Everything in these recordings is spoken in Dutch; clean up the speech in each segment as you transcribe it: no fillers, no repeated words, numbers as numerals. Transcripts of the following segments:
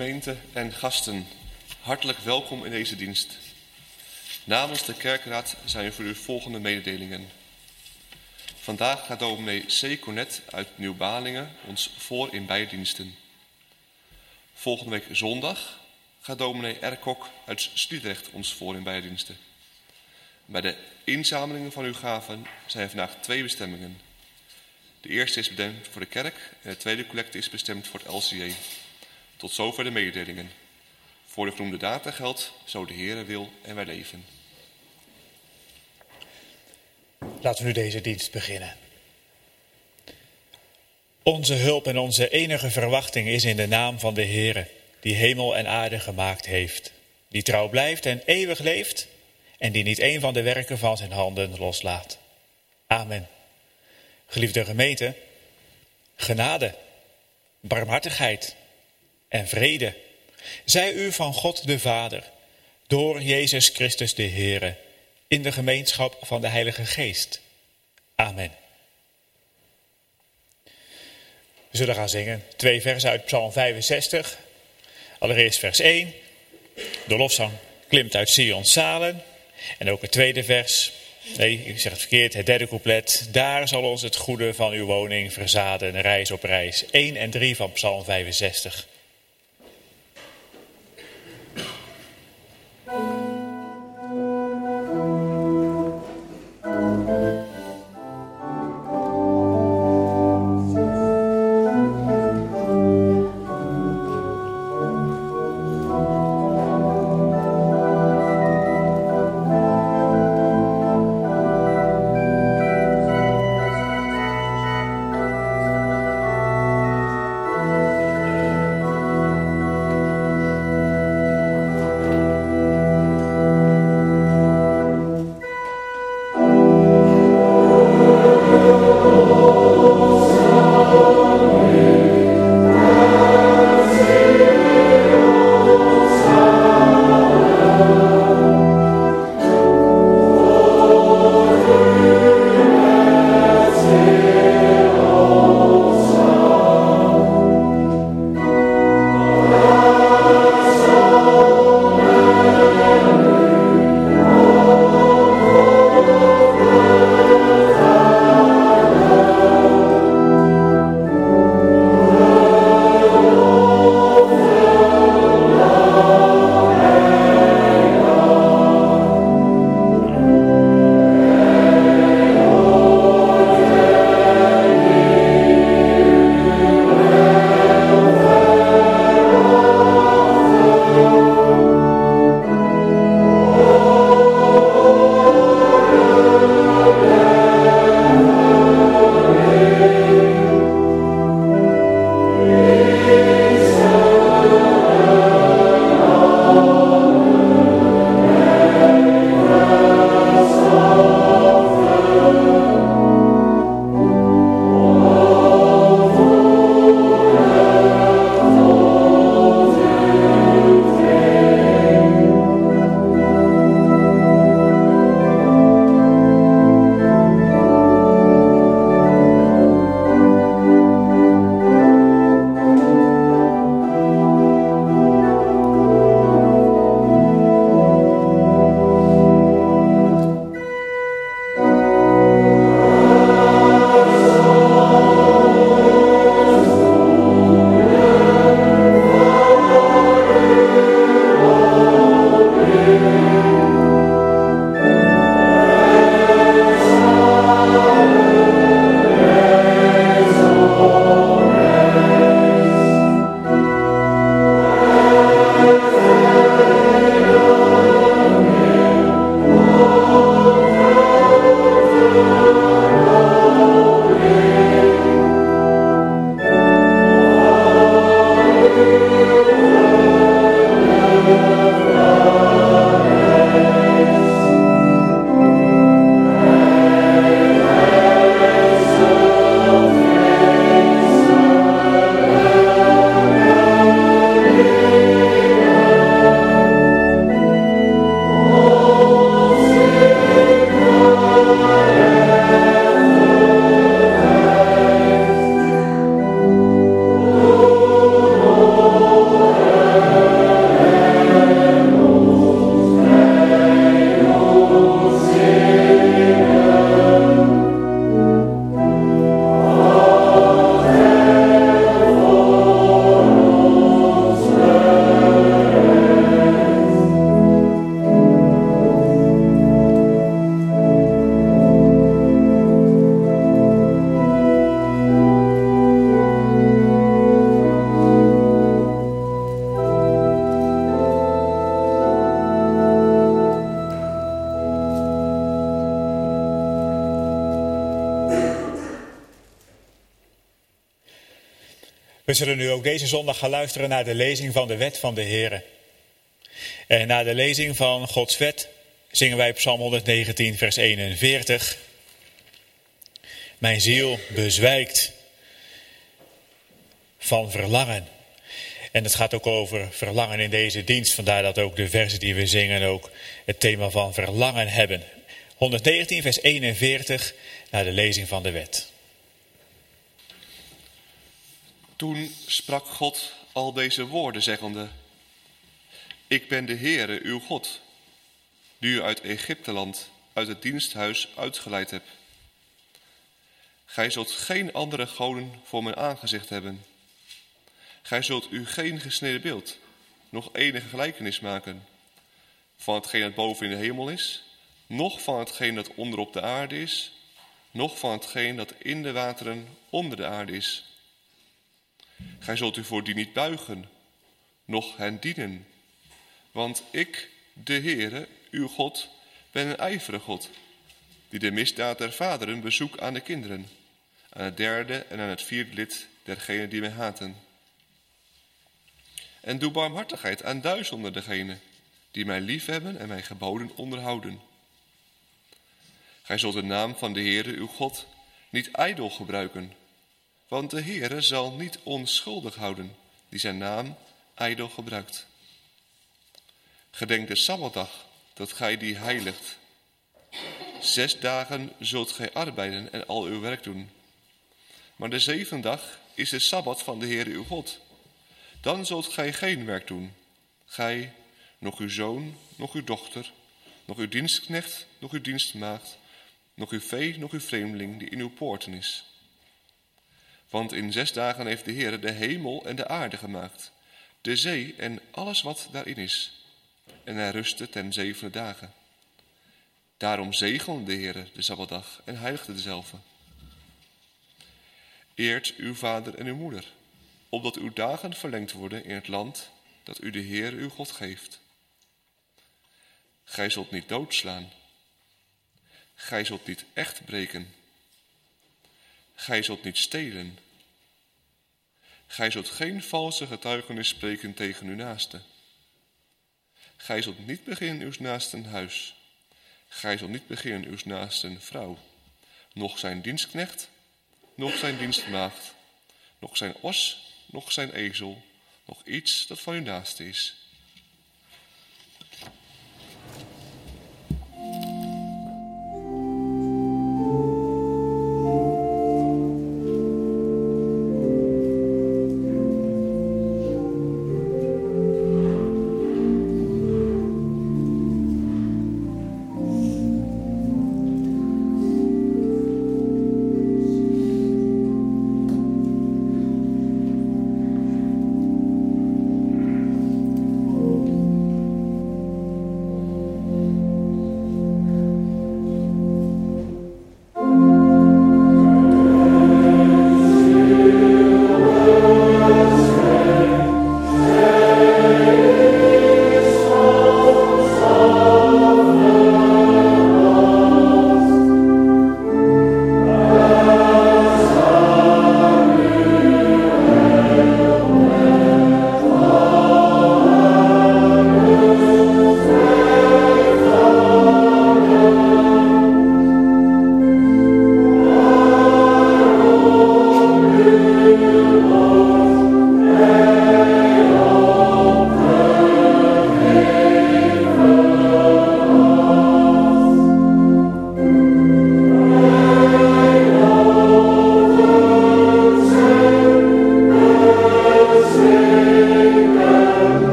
gemeente en gasten, hartelijk welkom in deze dienst. Namens de kerkraad zijn er voor u volgende mededelingen. Vandaag gaat dominee C. Cornet uit Nieuw-Balingen ons voor in beide diensten. Volgende week zondag gaat dominee R. Kok uit Sliedrecht ons voor in beide diensten. Bij de inzamelingen van uw gaven zijn er vandaag 2 bestemmingen. De eerste is bestemd voor de kerk en de tweede collecte is bestemd voor het LCJ. Tot zover de mededelingen. Voor de genoemde data geldt, zo de Heere wil en wij leven. Laten we nu deze dienst beginnen. Onze hulp en onze enige verwachting is in de naam van de Heere, die hemel en aarde gemaakt heeft, die trouw blijft en eeuwig leeft en die niet een van de werken van zijn handen loslaat. Amen. Geliefde gemeente, genade, barmhartigheid en vrede zij u van God de Vader, door Jezus Christus de Heere, in de gemeenschap van de Heilige Geest. Amen. We zullen gaan zingen 2 versen uit Psalm 65. Allereerst vers 1. De lofzang klimt uit Sions zalen. En ook het tweede vers. Nee, ik zeg het verkeerd. Het derde couplet. Daar zal ons het goede van uw woning verzaden, reis op reis. 1 en 3 van Psalm 65. We zullen nu ook deze zondag gaan luisteren naar de lezing van de wet van de Heere. En na de lezing van Gods wet zingen wij Psalm 119 vers 41. Mijn ziel bezwijkt van verlangen. En het gaat ook over verlangen in deze dienst. Vandaar dat ook de versen die we zingen ook het thema van verlangen hebben. 119 vers 41 naar de lezing van de wet. Toen sprak God al deze woorden zeggende: Ik ben de Heere uw God, die u uit Egypteland, uit het diensthuis uitgeleid hebt. Gij zult geen andere goden voor mijn aangezicht hebben. Gij zult u geen gesneden beeld, nog enige gelijkenis maken, van hetgeen dat boven in de hemel is, noch van hetgeen dat onder op de aarde is, noch van hetgeen dat in de wateren onder de aarde is. Gij zult u voor die niet buigen, noch hen dienen. Want ik, de Heere, uw God, ben een ijverige God, die de misdaad der vaderen bezoekt aan de kinderen, aan het derde en aan het vierde lid dergenen die mij haten. En doe barmhartigheid aan duizenden degenen die mij liefhebben en mijn geboden onderhouden. Gij zult de naam van de Heere, uw God, niet ijdel gebruiken, want de Heere zal niet onschuldig houden die zijn naam ijdel gebruikt. Gedenk de Sabbatdag, dat gij die heiligt. 6 dagen zult gij arbeiden en al uw werk doen. Maar de 7e dag is de Sabbat van de Heere uw God. Dan zult gij geen werk doen. Gij, nog uw zoon, nog uw dochter, nog uw dienstknecht, nog uw dienstmaagd, nog uw vee, nog uw vreemdeling die in uw poorten is. Want in 6 dagen heeft de Heere de hemel en de aarde gemaakt, de zee en alles wat daarin is. En hij rustte ten 7e dagen. Daarom zegende de Heere de Sabbatdag en heiligde dezelve. Eert uw vader en uw moeder, opdat uw dagen verlengd worden in het land dat u de Heere uw God geeft. Gij zult niet doodslaan. Gij zult niet echt breken. Gij zult niet stelen. Gij zult geen valse getuigenis spreken tegen uw naaste. Gij zult niet beginnen uw naasten huis. Gij zult niet beginnen uw naasten vrouw, noch zijn dienstknecht, noch zijn dienstmaagd, noch zijn os, noch zijn ezel, noch iets dat van uw naaste is.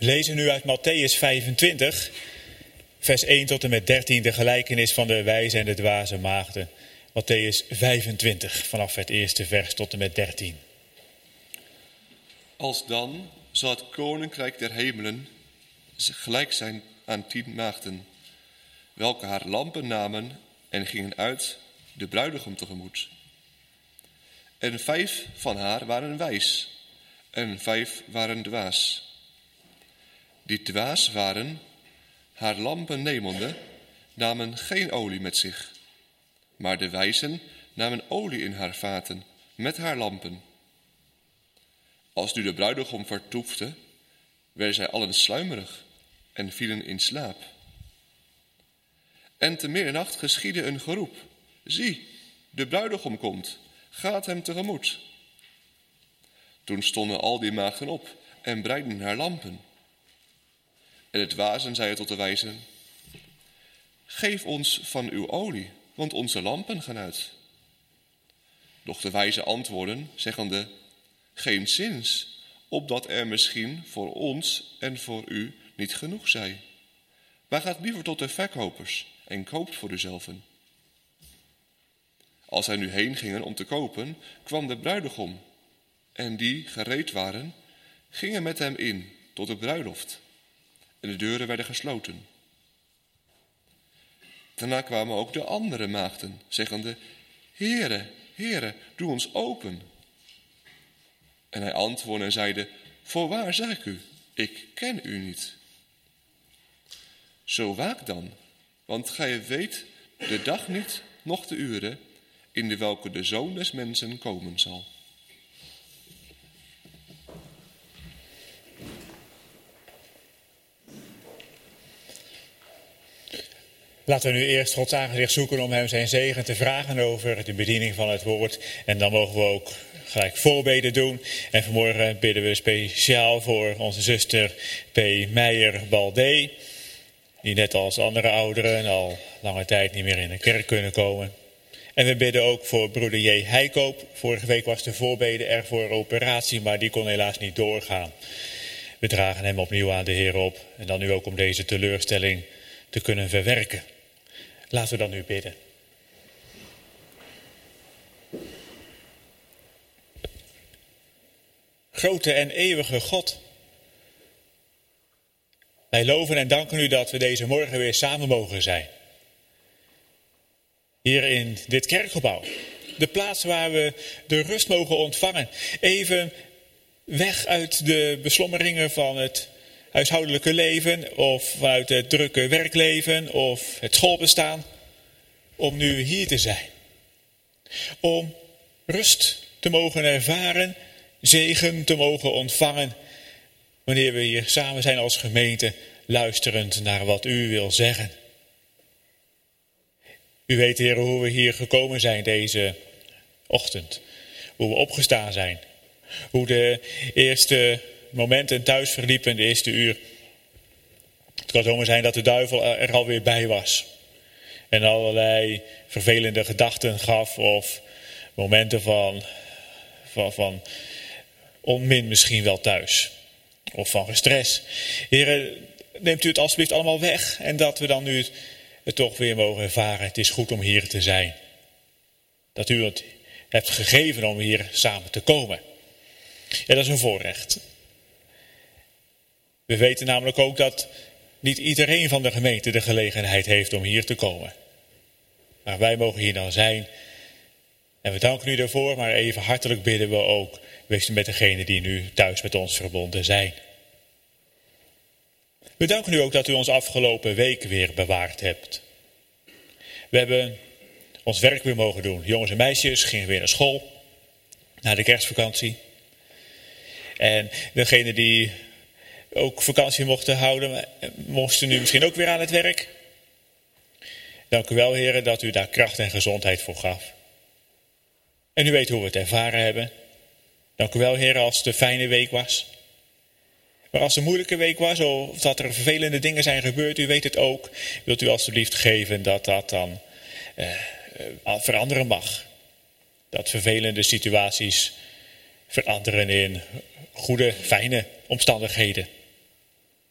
lezen nu uit Mattheüs 25, vers 1 tot en met 13, de gelijkenis van de wijze en de dwaze maagden. Mattheüs 25, vanaf het eerste vers tot en met 13. Alsdan zal het koninkrijk der hemelen gelijk zijn aan 10 maagden, welke haar lampen namen en gingen uit de bruidegom tegemoet. En 5 van haar waren wijs, en 5 waren dwaas. Die dwaas waren, haar lampen nemende, namen geen olie met zich. Maar de wijzen namen olie in haar vaten met haar lampen. Als nu de bruidegom vertoefde, werden zij allen sluimerig en vielen in slaap. En te middernacht geschiedde een geroep: zie, de bruidegom komt, gaat hem tegemoet. Toen stonden al die maagden op en breidden haar lampen. En het dwazen zeiden tot de wijzen: geef ons van uw olie, want onze lampen gaan uit. Doch de wijzen antwoorden, zeggende: geenszins, opdat er misschien voor ons en voor u niet genoeg zij. Maar gaat liever tot de verkopers en koopt voor uzelven. Als zij nu heen gingen om te kopen, kwam de bruidegom. En die gereed waren, gingen met hem in tot de bruiloft. En de deuren werden gesloten. Daarna kwamen ook de andere maagden, zeggende: Heere, Heere, doe ons open. En hij antwoordde en zeide: voorwaar zeg ik u, ik ken u niet. Zo waak dan, want gij weet de dag niet, noch de uren, in de welke de Zoon des Mensen komen zal. Laten we nu eerst Gods aangezicht zoeken om hem zijn zegen te vragen over de bediening van het woord. En dan mogen we ook gelijk voorbeden doen. En vanmorgen bidden we speciaal voor onze zuster P. Meijer-Baldé, die net als andere ouderen al lange tijd niet meer in de kerk kunnen komen. En we bidden ook voor broeder J. Heikoop. Vorige week was de voorbede er voor operatie, maar die kon helaas niet doorgaan. We dragen hem opnieuw aan de Heer op. En dan nu ook om deze teleurstelling te kunnen verwerken. Laten we dan nu bidden. Grote en eeuwige God. Wij loven en danken u dat we deze morgen weer samen mogen zijn. Hier in dit kerkgebouw. De plaats waar we de rust mogen ontvangen. Even weg uit de beslommeringen van het huishoudelijke leven of vanuit het drukke werkleven of het schoolbestaan. Om nu hier te zijn. Om rust te mogen ervaren, zegen te mogen ontvangen. Wanneer we hier samen zijn als gemeente, luisterend naar wat u wil zeggen. U weet, Heer, hoe we hier gekomen zijn deze ochtend. Hoe we opgestaan zijn. Hoe de eerste momenten thuis verliepen, de eerste uur. Het kan zomaar zijn dat de duivel er alweer bij was. En allerlei vervelende gedachten gaf of momenten van onmin misschien wel thuis. Of van gestres. Heer, neemt u het alsjeblieft allemaal weg. En dat we dan nu het toch weer mogen ervaren. Het is goed om hier te zijn. Dat u het hebt gegeven om hier samen te komen. Ja, dat is een voorrecht. We weten namelijk ook dat niet iedereen van de gemeente de gelegenheid heeft om hier te komen. Maar wij mogen hier dan zijn. En we danken u daarvoor, maar even hartelijk bidden we ook. Wees u met degenen die nu thuis met ons verbonden zijn. We danken u ook dat u ons afgelopen week weer bewaard hebt. We hebben ons werk weer mogen doen. Jongens en meisjes gingen weer naar school. Na de kerstvakantie. En degenen die ook vakantie mochten houden, moesten nu misschien ook weer aan het werk. Dank u wel, heren, dat u daar kracht en gezondheid voor gaf. En u weet hoe we het ervaren hebben. Dank u wel, heren, als het een fijne week was. Maar als het een moeilijke week was, of dat er vervelende dingen zijn gebeurd, u weet het ook. Wilt u alstublieft geven dat dat dan veranderen mag. Dat vervelende situaties veranderen in goede, fijne omstandigheden.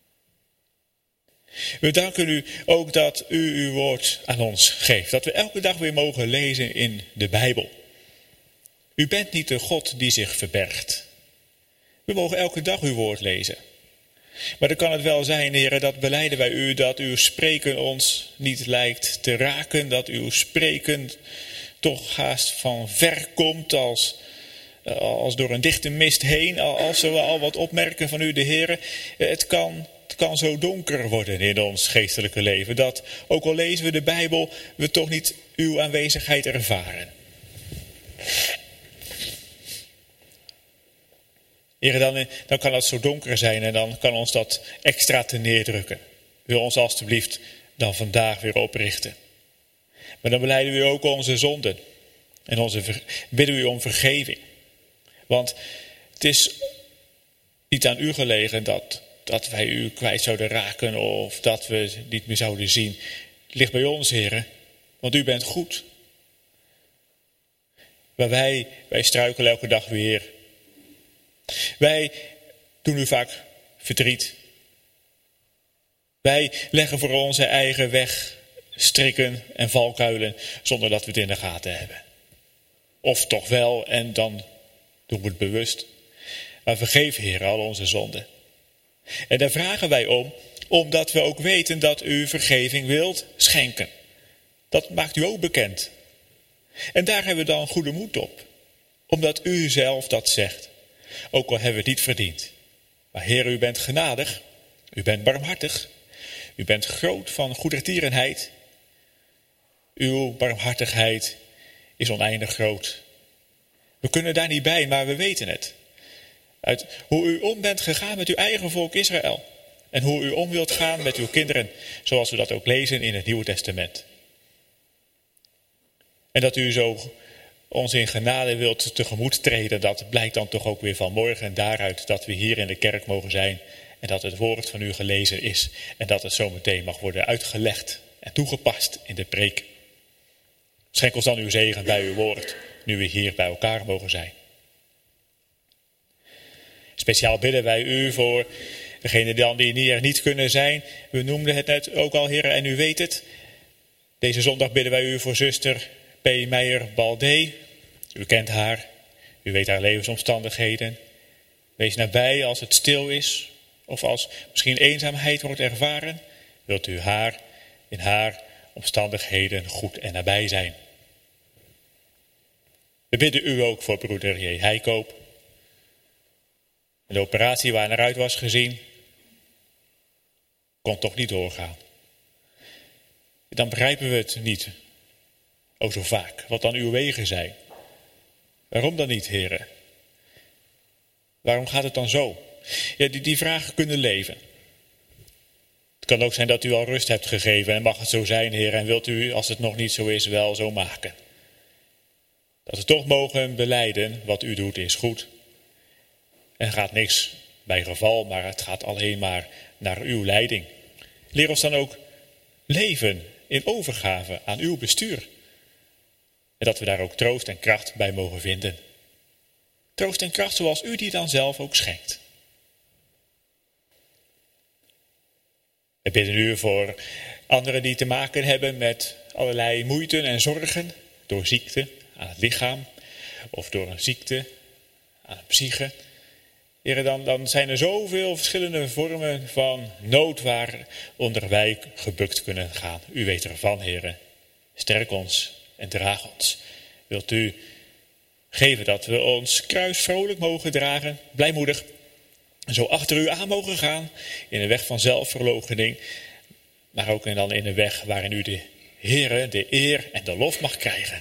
We danken u ook dat u uw woord aan ons geeft. Dat we elke dag weer mogen lezen in de Bijbel. U bent niet de God die zich verbergt. We mogen elke dag uw woord lezen. Maar dan kan het wel zijn, heren, dat belijden wij u, dat uw spreken ons niet lijkt te raken. Dat uw spreken toch haast van ver komt als door een dichte mist heen. Als we al wat opmerken van u, de heren. Het kan zo donker worden in ons geestelijke leven. Dat, ook al lezen we de Bijbel, we toch niet uw aanwezigheid ervaren. Heren, dan kan het zo donker zijn en dan kan ons dat extra te neerdrukken. Wil ons alstublieft dan vandaag weer oprichten. Maar dan belijden we ook onze zonden. En bidden u om vergeving. Want het is niet aan u gelegen dat wij u kwijt zouden raken of dat we het niet meer zouden zien. Het ligt bij ons, heren, want u bent goed. Maar wij struikelen elke dag weer. Wij doen u vaak verdriet. Wij leggen voor onze eigen weg strikken en valkuilen zonder dat we het in de gaten hebben. Of toch wel en dan doen we het bewust. Maar vergeef, Heer, al onze zonden. En daar vragen wij om, omdat we ook weten dat u vergeving wilt schenken. Dat maakt u ook bekend. En daar hebben we dan goede moed op. Omdat u zelf dat zegt. Ook al hebben we het niet verdiend. Maar Heer, u bent genadig. U bent barmhartig. U bent groot van goedertierenheid. Uw barmhartigheid is oneindig groot. We kunnen daar niet bij, maar we weten het. Uit hoe u om bent gegaan met uw eigen volk Israël. En hoe u om wilt gaan met uw kinderen. Zoals we dat ook lezen in het Nieuwe Testament. En dat u zo ons in genade wilt tegemoet treden. Dat blijkt dan toch ook weer vanmorgen. En daaruit dat we hier in de kerk mogen zijn. En dat het woord van u gelezen is. En dat het zometeen mag worden uitgelegd en toegepast in de preek. Schenk ons dan uw zegen bij uw woord. Nu we hier bij elkaar mogen zijn. Speciaal bidden wij u voor degenen dan die er niet kunnen zijn. We noemden het net ook al, heren, en u weet het. Deze zondag bidden wij u voor zuster P. Meijer-Baldé. U kent haar. U weet haar levensomstandigheden. Wees nabij als het stil is. Of als misschien eenzaamheid wordt ervaren. Wilt u haar in haar omstandigheden goed en nabij zijn. We bidden u ook voor broeder J. Heikoop. De operatie waar naar uit was gezien, kon toch niet doorgaan. Dan begrijpen we het niet, ook zo vaak, wat dan uw wegen zijn. Waarom dan niet, heren? Waarom gaat het dan zo? Ja, die vragen kunnen leven. Het kan ook zijn dat u al rust hebt gegeven en mag het zo zijn, heren, en wilt u, als het nog niet zo is, wel zo maken. Dat we toch mogen belijden, wat u doet is goed. En gaat niks bij geval, maar het gaat alleen maar naar uw leiding. Leer ons dan ook leven in overgave aan uw bestuur. En dat we daar ook troost en kracht bij mogen vinden. Troost en kracht zoals u die dan zelf ook schenkt. We bidden u voor anderen die te maken hebben met allerlei moeiten en zorgen. Door ziekte aan het lichaam of door een ziekte aan de psyche. Heren, dan zijn er zoveel verschillende vormen van nood waaronder wij gebukt kunnen gaan. U weet ervan, heren. Sterk ons en draag ons. Wilt u geven dat we ons kruis vrolijk mogen dragen, blijmoedig. En zo achter u aan mogen gaan in een weg van zelfverloochening. Maar ook dan in een weg waarin u de Heren, de eer en de lof mag krijgen.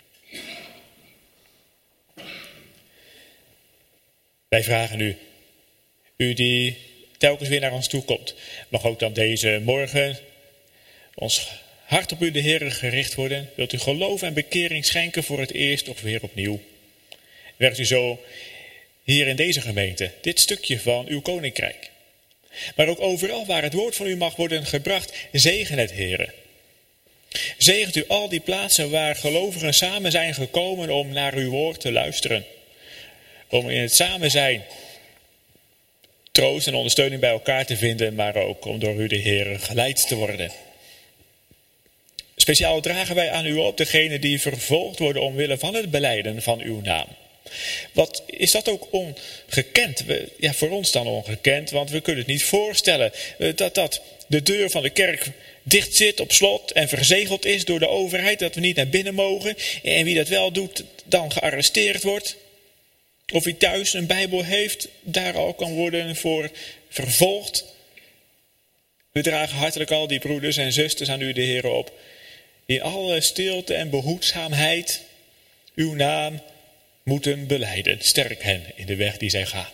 Wij vragen u die telkens weer naar ons toe komt, mag ook dan deze morgen ons hart op u de Heer gericht worden. Wilt u geloof en bekering schenken voor het eerst of weer opnieuw. Werkt u zo hier in deze gemeente dit stukje van uw koninkrijk. Maar ook overal waar het woord van u mag worden gebracht, zegen het, Heere. Zegent u al die plaatsen waar gelovigen samen zijn gekomen om naar uw woord te luisteren. Om in het samen zijn troost en ondersteuning bij elkaar te vinden, maar ook om door u de Heer geleid te worden. Speciaal dragen wij aan u op degenen die vervolgd worden omwille van het belijden van uw naam. Wat is dat ook ongekend? Ja, voor ons dan ongekend, want we kunnen het niet voorstellen dat de deur van de kerk dicht zit op slot en verzegeld is door de overheid, dat we niet naar binnen mogen. En wie dat wel doet, dan gearresteerd wordt. Of wie thuis een Bijbel heeft, daar al kan worden voor vervolgd. We dragen hartelijk al die broeders en zusters aan u de Heer op. Die in alle stilte en behoedzaamheid uw naam moeten belijden. Sterk hen in de weg die zij gaan.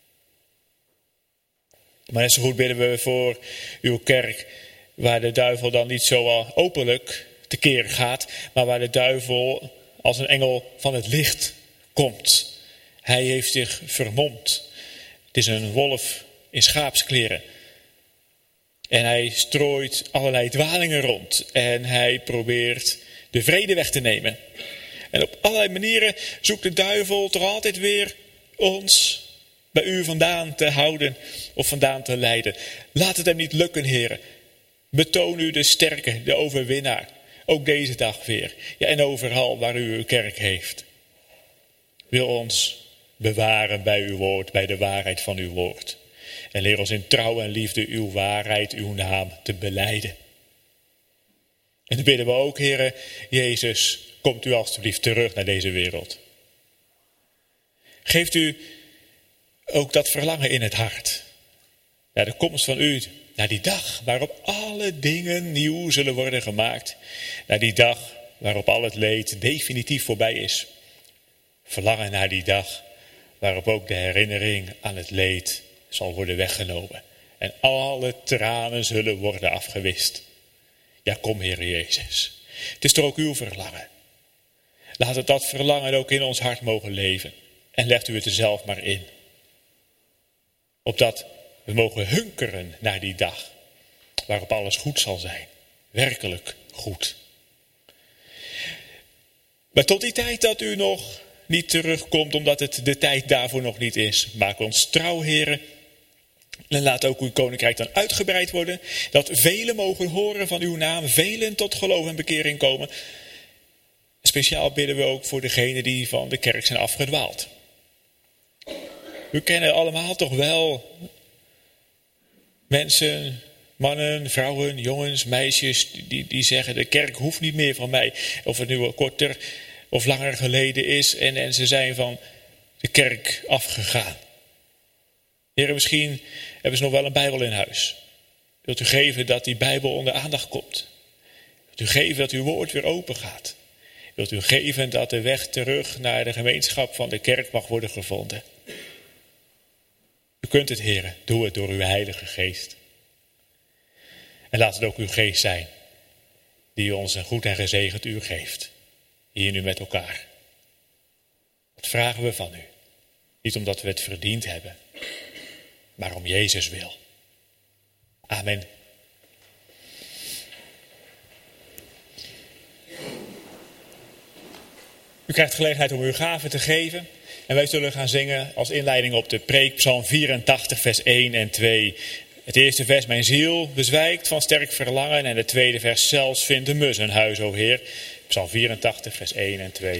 Maar net zo goed bidden we voor uw kerk, waar de duivel dan niet zo openlijk tekeer gaat, maar waar de duivel als een engel van het licht komt. Hij heeft zich vermomd. Het is een wolf in schaapskleren. En hij strooit allerlei dwalingen rond. En hij probeert de vrede weg te nemen. En op allerlei manieren zoekt de duivel toch altijd weer ons bij u vandaan te houden of vandaan te leiden. Laat het hem niet lukken, heren. Betoon u de sterke, de overwinnaar. Ook deze dag weer. Ja, en overal waar u uw kerk heeft. Wil ons bewaren bij uw woord, bij de waarheid van uw woord. En leer ons in trouw en liefde uw waarheid, uw naam te belijden. En dan bidden we ook, Heere Jezus, komt u alstublieft terug naar deze wereld. Geeft u ook dat verlangen in het hart. Naar de komst van u, naar die dag waarop alle dingen nieuw zullen worden gemaakt. Naar die dag waarop al het leed definitief voorbij is. Verlangen naar die dag waarop ook de herinnering aan het leed zal worden weggenomen. En alle tranen zullen worden afgewist. Ja, kom Heer Jezus. Het is toch ook uw verlangen. Laat het dat verlangen ook in ons hart mogen leven. En legt u het er zelf maar in. Opdat we mogen hunkeren naar die dag. Waarop alles goed zal zijn. Werkelijk goed. Maar tot die tijd dat u nog niet terugkomt, omdat het de tijd daarvoor nog niet is. Maak ons trouw, heren. En laat ook uw koninkrijk dan uitgebreid worden. Dat velen mogen horen van uw naam. Velen tot geloof en bekering komen. Speciaal bidden we ook voor degenen die van de kerk zijn afgedwaald. We kennen allemaal toch wel mensen, mannen, vrouwen, jongens, meisjes die zeggen de kerk hoeft niet meer van mij. Of het nu korter of langer geleden is en ze zijn van de kerk afgegaan. Heren, misschien hebben ze nog wel een Bijbel in huis. Wilt u geven dat die Bijbel onder aandacht komt? Wilt u geven dat uw woord weer open gaat? Wilt u geven dat de weg terug naar de gemeenschap van de kerk mag worden gevonden? U kunt het, heren, doe het door uw Heilige Geest. En laat het ook uw geest zijn die ons een goed en gezegend uur geeft. Hier nu met elkaar. Dat vragen we van u. Niet omdat we het verdiend hebben, maar om Jezus wil. Amen. U krijgt gelegenheid om uw gaven te geven. En wij zullen gaan zingen als inleiding op de preek Psalm 84 vers 1 en 2. Het eerste vers, mijn ziel bezwijkt van sterk verlangen. En het tweede vers, zelfs vindt de mus een huis, o Heer. Psalm 84 vers 1 en 2.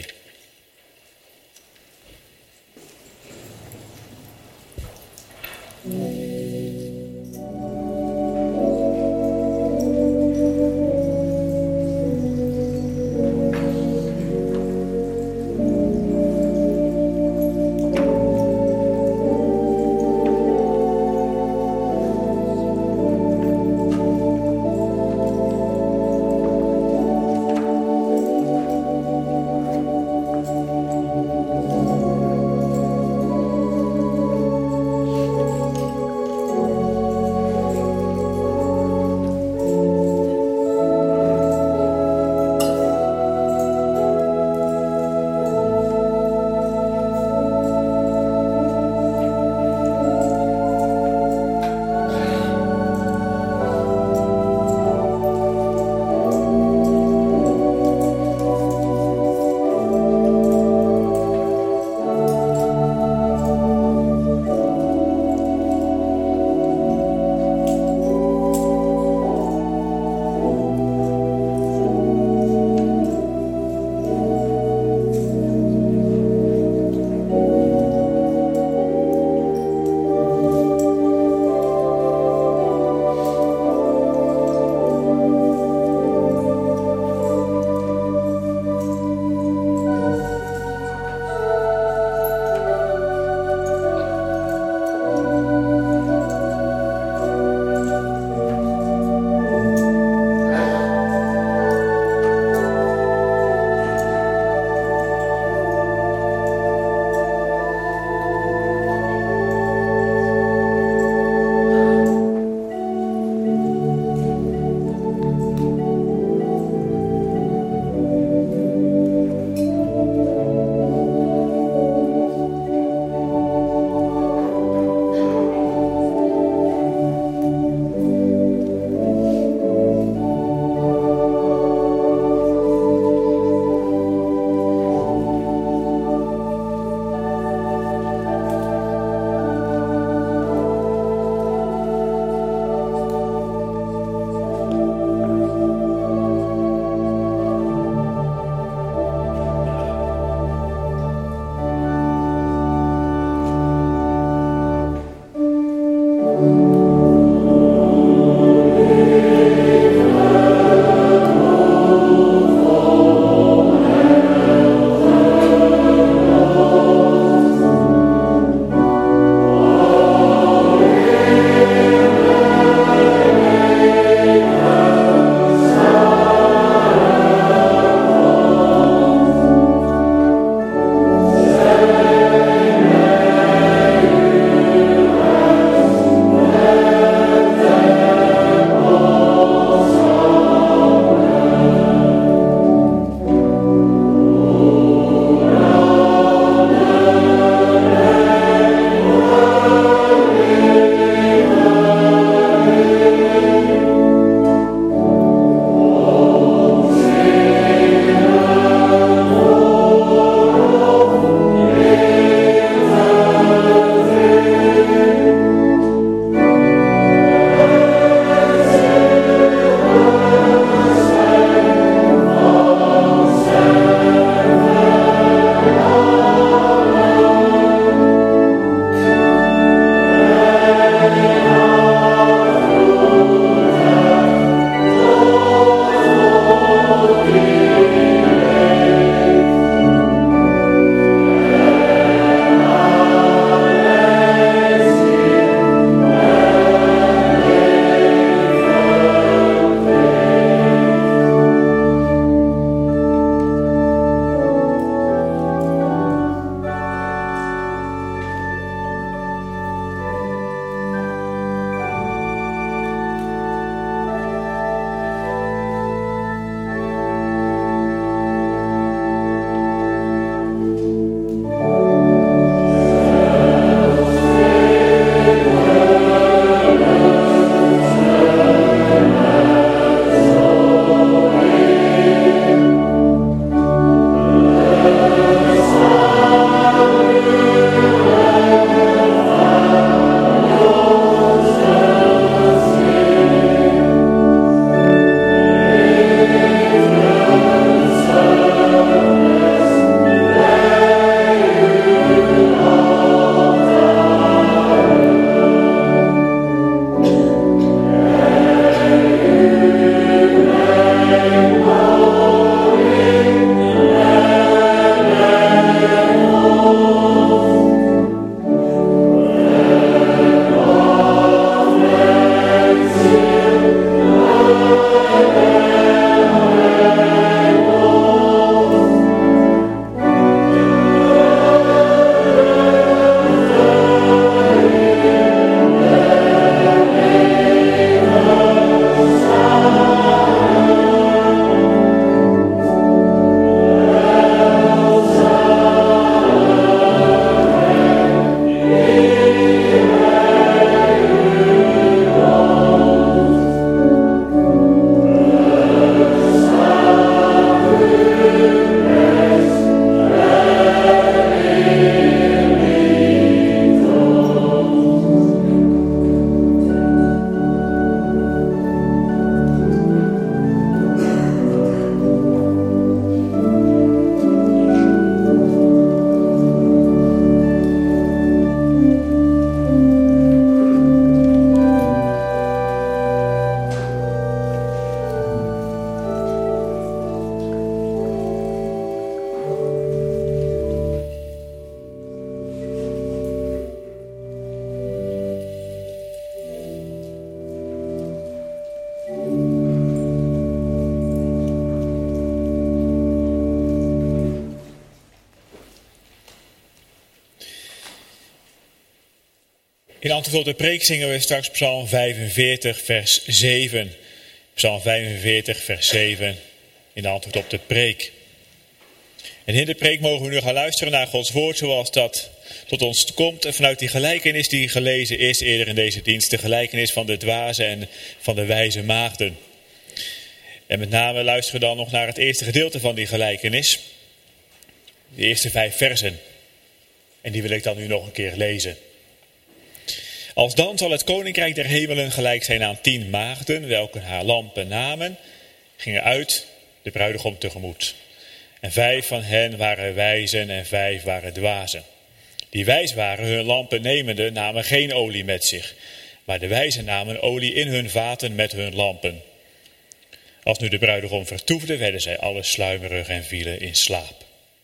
In antwoord op de preek zingen we straks Psalm 45, vers 7. Psalm 45, vers 7, in antwoord op de preek. En in de preek mogen we nu gaan luisteren naar Gods woord zoals dat tot ons komt. En vanuit die gelijkenis die gelezen is eerder in deze dienst. De gelijkenis van de dwaze en van de wijze maagden. En met name luisteren we dan nog naar het eerste gedeelte van die gelijkenis. De eerste 5 versen. En die wil ik dan nu nog een keer lezen. Alsdan zal het koninkrijk der hemelen gelijk zijn aan 10 maagden, welke haar lampen namen, gingen uit de bruidegom tegemoet. En 5 van hen waren wijzen en 5 waren dwazen. Die wijs waren, hun lampen nemende, namen geen olie met zich. Maar de wijzen namen olie in hun vaten met hun lampen. Als nu de bruidegom vertoefde, werden zij alle sluimerig en vielen in slaap.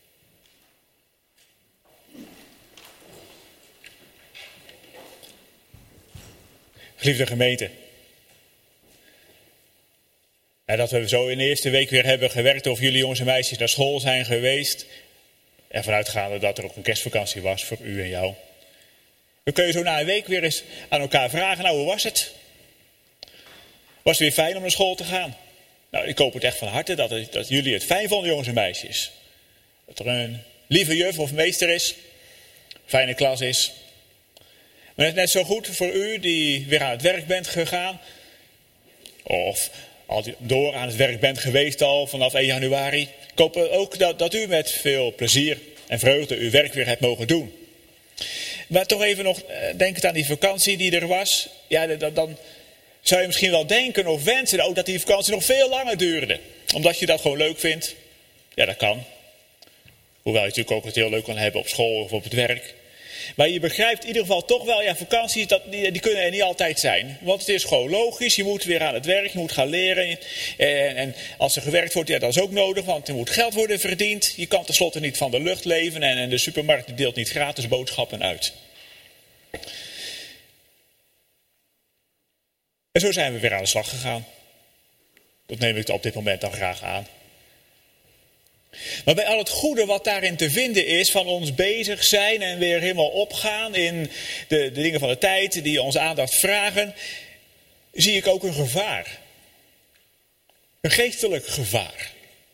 Geliefde gemeente. Nadat we zo in de eerste week weer hebben gewerkt of jullie jongens en meisjes naar school zijn geweest. Ervan uitgaande dat er ook een kerstvakantie was voor u en jou. Dan kun je zo na een week weer eens aan elkaar vragen, nou hoe was het? Was het weer fijn om naar school te gaan? Nou, ik hoop het echt van harte dat jullie het fijn vonden, jongens en meisjes. Dat er een lieve juf of meester is, fijne klas is. Maar het is net zo goed voor u die weer aan het werk bent gegaan. Of al door aan het werk bent geweest al vanaf 1 januari. Ik hoop ook dat u met veel plezier en vreugde uw werk weer hebt mogen doen. Maar toch even nog denkend aan die vakantie die er was. Ja, dan zou je misschien wel denken of wensen ook dat die vakantie nog veel langer duurde. Omdat je dat gewoon leuk vindt. Ja, dat kan. Hoewel je natuurlijk ook het heel leuk kan hebben op school of op het werk. Maar je begrijpt in ieder geval toch wel, ja, vakanties die kunnen er niet altijd zijn. Want het is gewoon logisch, je moet weer aan het werk, je moet gaan leren. En als er gewerkt wordt, ja, dat is ook nodig, want er moet geld worden verdiend. Je kan tenslotte niet van de lucht leven en de supermarkt deelt niet gratis boodschappen uit. En zo zijn we weer aan de slag gegaan. Dat neem ik op dit moment dan graag aan. Maar bij al het goede wat daarin te vinden is, van ons bezig zijn en weer helemaal opgaan in de dingen van de tijd die onze aandacht vragen, zie ik ook een gevaar. Een geestelijk gevaar.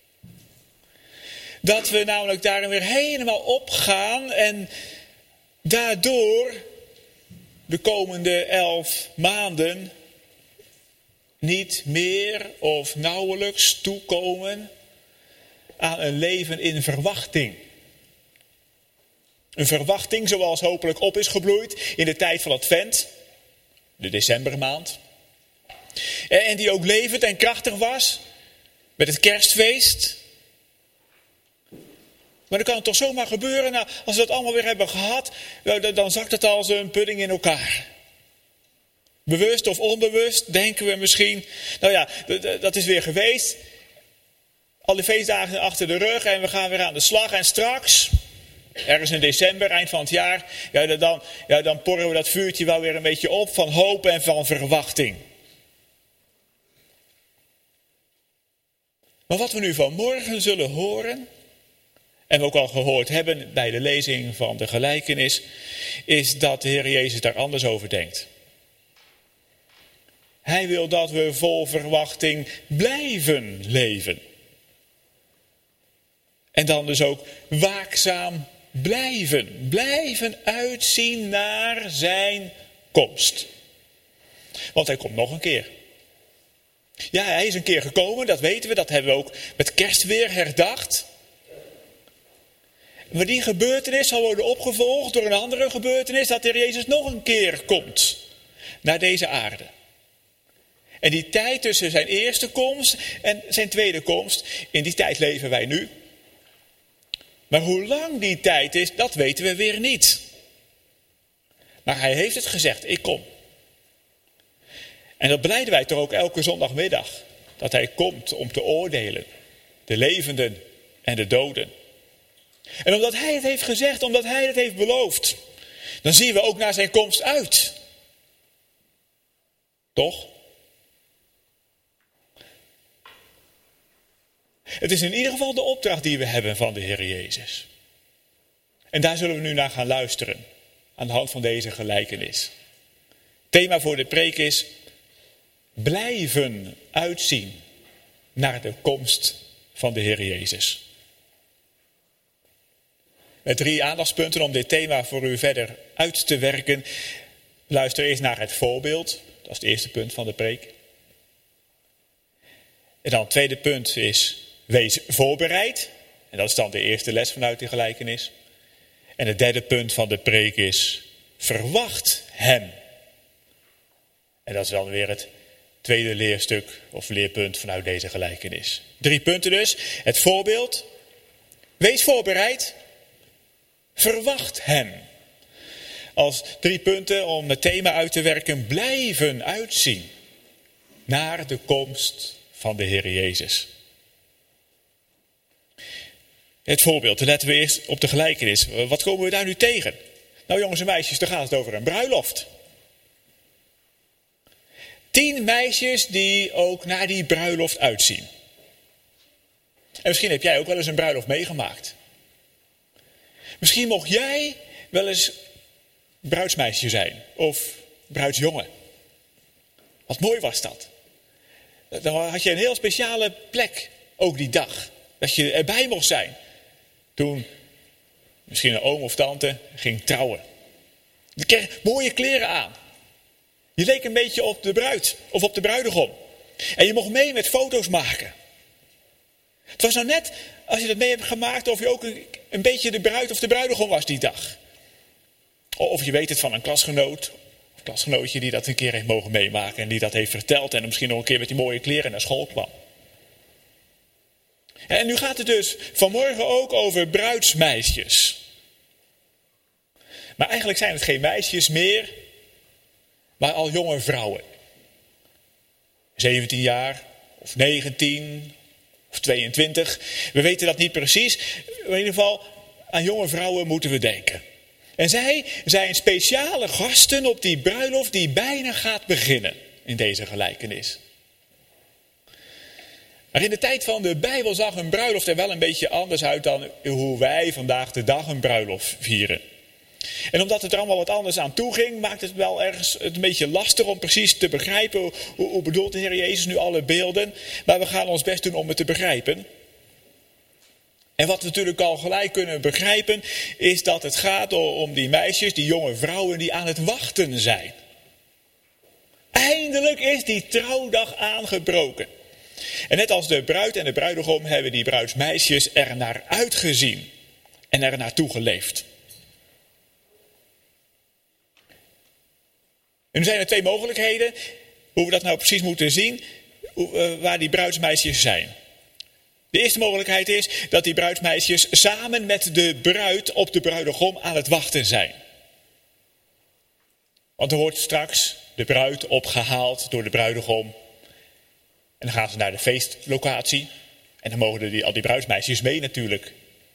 Dat we namelijk daarin weer helemaal opgaan en daardoor de komende 11 maanden niet meer of nauwelijks toekomen aan een leven in verwachting. Een verwachting zoals hopelijk op is gebloeid in de tijd van Advent, de decembermaand. En die ook levend en krachtig was met het kerstfeest. Maar dan kan het toch zomaar gebeuren, nou, als we dat allemaal weer hebben gehad, dan zakt het als een pudding in elkaar. Bewust of onbewust denken we misschien, nou ja, dat is weer geweest. Al die feestdagen achter de rug en we gaan weer aan de slag. En straks, ergens in december, eind van het jaar, dan porren we dat vuurtje wel weer een beetje op van hoop en van verwachting. Maar wat we nu vanmorgen zullen horen, en we ook al gehoord hebben bij de lezing van de gelijkenis, is dat de Heer Jezus daar anders over denkt. Hij wil dat we vol verwachting blijven leven. En dan dus ook waakzaam blijven. Blijven uitzien naar zijn komst. Want hij komt nog een keer. Ja, hij is een keer gekomen, dat weten we. Dat hebben we ook met kerst weer herdacht. Maar die gebeurtenis zal worden opgevolgd door een andere gebeurtenis. Dat de Heer Jezus nog een keer komt naar deze aarde. En die tijd tussen zijn eerste komst en zijn tweede komst, in die tijd leven wij nu. Maar hoe lang die tijd is, dat weten we weer niet. Maar hij heeft het gezegd, ik kom. En dat belijden wij toch ook elke zondagmiddag. Dat hij komt om te oordelen. De levenden en de doden. En omdat hij het heeft gezegd, omdat hij het heeft beloofd, dan zien we ook naar zijn komst uit. Toch? Het is in ieder geval de opdracht die we hebben van de Heer Jezus. En daar zullen we nu naar gaan luisteren. Aan de hand van deze gelijkenis. Thema voor de preek is blijven uitzien naar de komst van de Heer Jezus. Met 3 aandachtspunten om dit thema voor u verder uit te werken. Luister eerst naar het voorbeeld. Dat is het eerste punt van de preek. En dan het tweede punt is wees voorbereid. En dat is dan de eerste les vanuit de gelijkenis. En het derde punt van de preek is verwacht hem. En dat is dan weer het tweede leerstuk of leerpunt vanuit deze gelijkenis. 3 punten dus. Het voorbeeld. Wees voorbereid. Verwacht hem. Als 3 punten om het thema uit te werken. Blijven uitzien naar de komst van de Heer Jezus. Het voorbeeld, dan letten we eerst op de gelijkenis. Wat komen we daar nu tegen? Nou jongens en meisjes, dan gaat het over een bruiloft. 10 meisjes die ook naar die bruiloft uitzien. En misschien heb jij ook wel eens een bruiloft meegemaakt. Misschien mocht jij wel eens bruidsmeisje zijn of bruidsjongen. Wat mooi was dat. Dan had je een heel speciale plek, ook die dag. Dat je erbij mocht zijn. Toen misschien een oom of tante ging trouwen. Je kreeg mooie kleren aan. Je leek een beetje op de bruid of op de bruidegom. En je mocht mee met foto's maken. Het was nou net, als je dat mee hebt gemaakt, of je ook een beetje de bruid of de bruidegom was die dag. Of je weet het van een klasgenoot of klasgenootje die dat een keer heeft mogen meemaken. En die dat heeft verteld en misschien nog een keer met die mooie kleren naar school kwam. En nu gaat het dus vanmorgen ook over bruidsmeisjes. Maar eigenlijk zijn het geen meisjes meer, maar al jonge vrouwen. 17 jaar of 19 of 22. We weten dat niet precies. In ieder geval, aan jonge vrouwen moeten we denken. En zij zijn speciale gasten op die bruiloft die bijna gaat beginnen in deze gelijkenis. Maar in de tijd van de Bijbel zag een bruiloft er wel een beetje anders uit dan hoe wij vandaag de dag een bruiloft vieren. En omdat het er allemaal wat anders aan toe ging, maakt het wel ergens een beetje lastig om precies te begrijpen hoe bedoelt de Heer Jezus nu alle beelden. Maar we gaan ons best doen om het te begrijpen. En wat we natuurlijk al gelijk kunnen begrijpen, is dat het gaat om die meisjes, die jonge vrouwen die aan het wachten zijn. Eindelijk is die trouwdag aangebroken. En net als de bruid en de bruidegom hebben die bruidsmeisjes er naar uitgezien en er naartoe geleefd. En nu zijn er 2 mogelijkheden hoe we dat nou precies moeten zien, waar die bruidsmeisjes zijn. De eerste mogelijkheid is dat die bruidsmeisjes samen met de bruid op de bruidegom aan het wachten zijn. Want er wordt straks de bruid opgehaald door de bruidegom. En dan gaan ze naar de feestlocatie. En dan mogen al die bruidsmeisjes mee natuurlijk.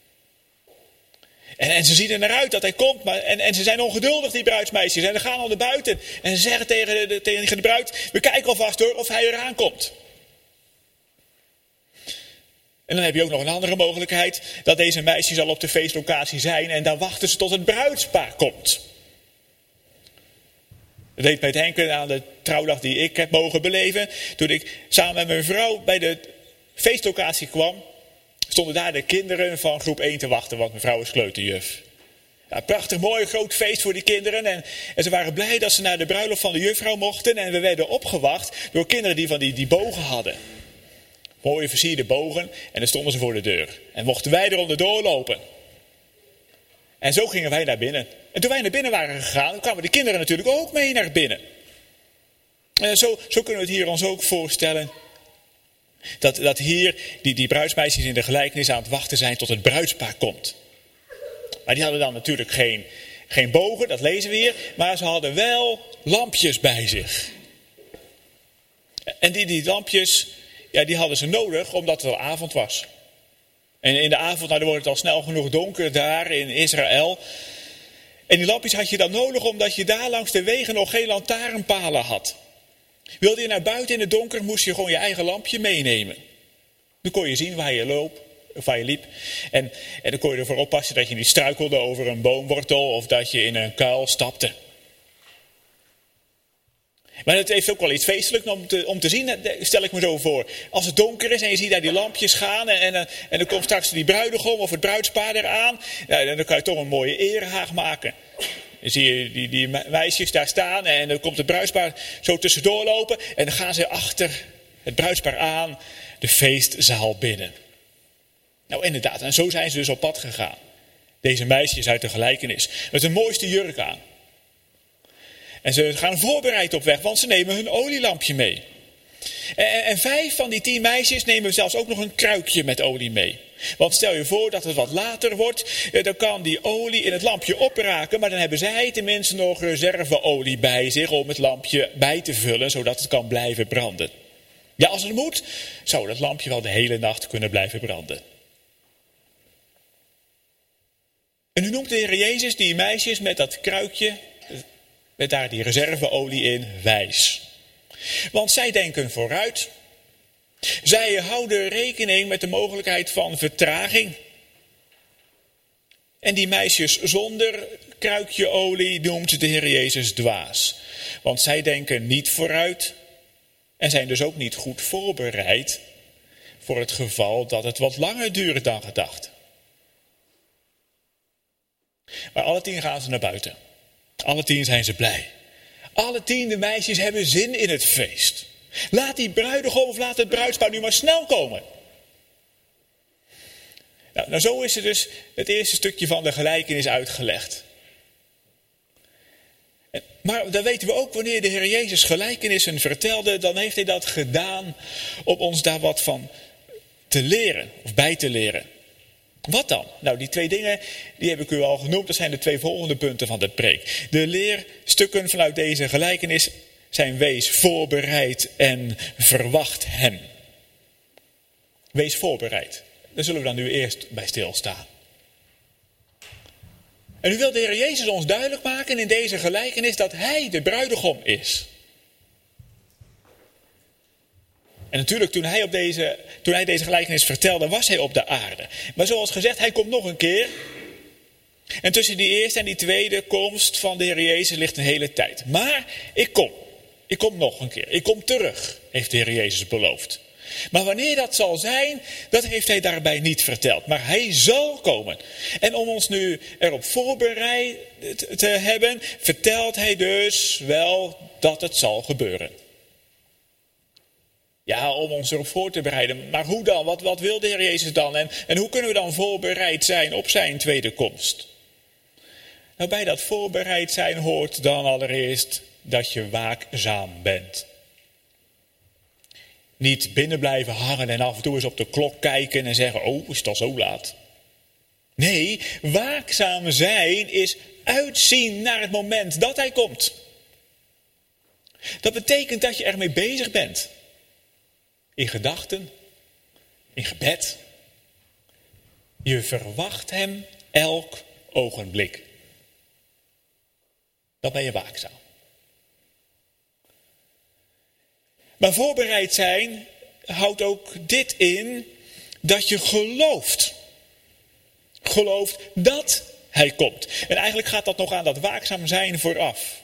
En ze zien er naar uit dat hij komt. En ze zijn ongeduldig, die bruidsmeisjes. En ze gaan al naar buiten. En ze zeggen tegen de bruid, we kijken alvast hoor of hij eraan komt. En dan heb je ook nog een andere mogelijkheid. Dat deze meisjes al op de feestlocatie zijn. En dan wachten ze tot het bruidspaar komt. Dat deed mij denken aan de trouwdag die ik heb mogen beleven. Toen ik samen met mijn vrouw bij de feestlocatie kwam, stonden daar de kinderen van groep 1 te wachten, want mijn vrouw is kleuterjuf. Ja, prachtig mooi groot feest voor die kinderen. En ze waren blij dat ze naar de bruiloft van de juffrouw mochten. En we werden opgewacht door kinderen die van die bogen hadden. Mooie versierde bogen. En dan stonden ze voor de deur. En mochten wij eronder doorlopen. En zo gingen wij naar binnen. En toen wij naar binnen waren gegaan, kwamen de kinderen natuurlijk ook mee naar binnen. En zo kunnen we het hier ons ook voorstellen. Dat hier die bruidsmeisjes in de gelijkenis aan het wachten zijn tot het bruidspaar komt. Maar die hadden dan natuurlijk geen bogen, dat lezen we hier. Maar ze hadden wel lampjes bij zich. En die lampjes, ja, die hadden ze nodig omdat het al avond was. En in de avond dan wordt het al snel genoeg donker daar in Israël. En die lampjes had je dan nodig omdat je daar langs de wegen nog geen lantaarnpalen had. Wilde je naar buiten in het donker, moest je gewoon je eigen lampje meenemen. Dan kon je zien waar je liep. En dan kon je ervoor oppassen dat je niet struikelde over een boomwortel of dat je in een kuil stapte. Maar het heeft ook wel iets feestelijks om te zien, stel ik me zo voor. Als het donker is en je ziet daar die lampjes gaan en dan komt straks die bruidegom of het bruidspaar eraan. Ja, dan kan je toch een mooie erehaag maken. Dan zie je die meisjes daar staan en dan komt het bruidspaar zo tussendoor lopen. En dan gaan ze achter het bruidspaar aan de feestzaal binnen. Nou inderdaad, en zo zijn ze dus op pad gegaan. Deze meisjes uit de gelijkenis. Met de mooiste jurk aan. En ze gaan voorbereid op weg, want ze nemen hun olielampje mee. En 5 van die 10 meisjes nemen zelfs ook nog een kruikje met olie mee. Want stel je voor dat het wat later wordt, dan kan die olie in het lampje opraken. Maar dan hebben zij tenminste nog reserveolie bij zich om het lampje bij te vullen, zodat het kan blijven branden. Ja, als het moet, zou dat lampje wel de hele nacht kunnen blijven branden. En nu noemt de Heer Jezus die meisjes met dat kruikje, met daar die reserveolie in, wijs. Want zij denken vooruit. Zij houden rekening met de mogelijkheid van vertraging. En die meisjes zonder kruikje olie noemt de Heer Jezus dwaas. Want zij denken niet vooruit en zijn dus ook niet goed voorbereid voor het geval dat het wat langer duurt dan gedacht. Maar alle 10 gaan ze naar buiten. Alle 10 zijn ze blij. Alle 10 de meisjes hebben zin in het feest. Laat die bruidegom of laat het bruidspaar nu maar snel komen. Nou, zo is er dus het eerste stukje van de gelijkenis uitgelegd. Maar dan weten we ook, wanneer de Heer Jezus gelijkenissen vertelde, dan heeft hij dat gedaan om ons daar wat van te leren of bij te leren. Wat dan? Nou, die 2 dingen, die heb ik u al genoemd. Dat zijn de 2 volgende punten van de preek. De leerstukken vanuit deze gelijkenis zijn: wees voorbereid en verwacht hem. Wees voorbereid. Daar zullen we dan nu eerst bij stilstaan. En nu wil de Heer Jezus ons duidelijk maken in deze gelijkenis dat hij de bruidegom is. En natuurlijk, toen hij deze gelijkenis vertelde, was hij op de aarde. Maar zoals gezegd, hij komt nog een keer. En tussen die eerste en die tweede komst van de Heer Jezus ligt een hele tijd. Maar ik kom nog een keer. Ik kom terug, heeft de Heer Jezus beloofd. Maar wanneer dat zal zijn, dat heeft hij daarbij niet verteld. Maar hij zal komen. En om ons nu erop voorbereid te hebben, vertelt hij dus wel dat het zal gebeuren. Ja, om ons erop voor te bereiden. Maar hoe dan? Wat wil de Heer Jezus dan? En hoe kunnen we dan voorbereid zijn op zijn tweede komst? Nou, bij dat voorbereid zijn hoort dan allereerst dat je waakzaam bent. Niet binnen blijven hangen en af en toe eens op de klok kijken en zeggen: oh, is het al zo laat? Nee, waakzaam zijn is uitzien naar het moment dat hij komt. Dat betekent dat je ermee bezig bent. In gedachten, in gebed. Je verwacht hem elk ogenblik. Dan ben je waakzaam. Maar voorbereid zijn houdt ook dit in, dat je gelooft. Gelooft dat hij komt. En eigenlijk gaat dat nog aan dat waakzaam zijn vooraf.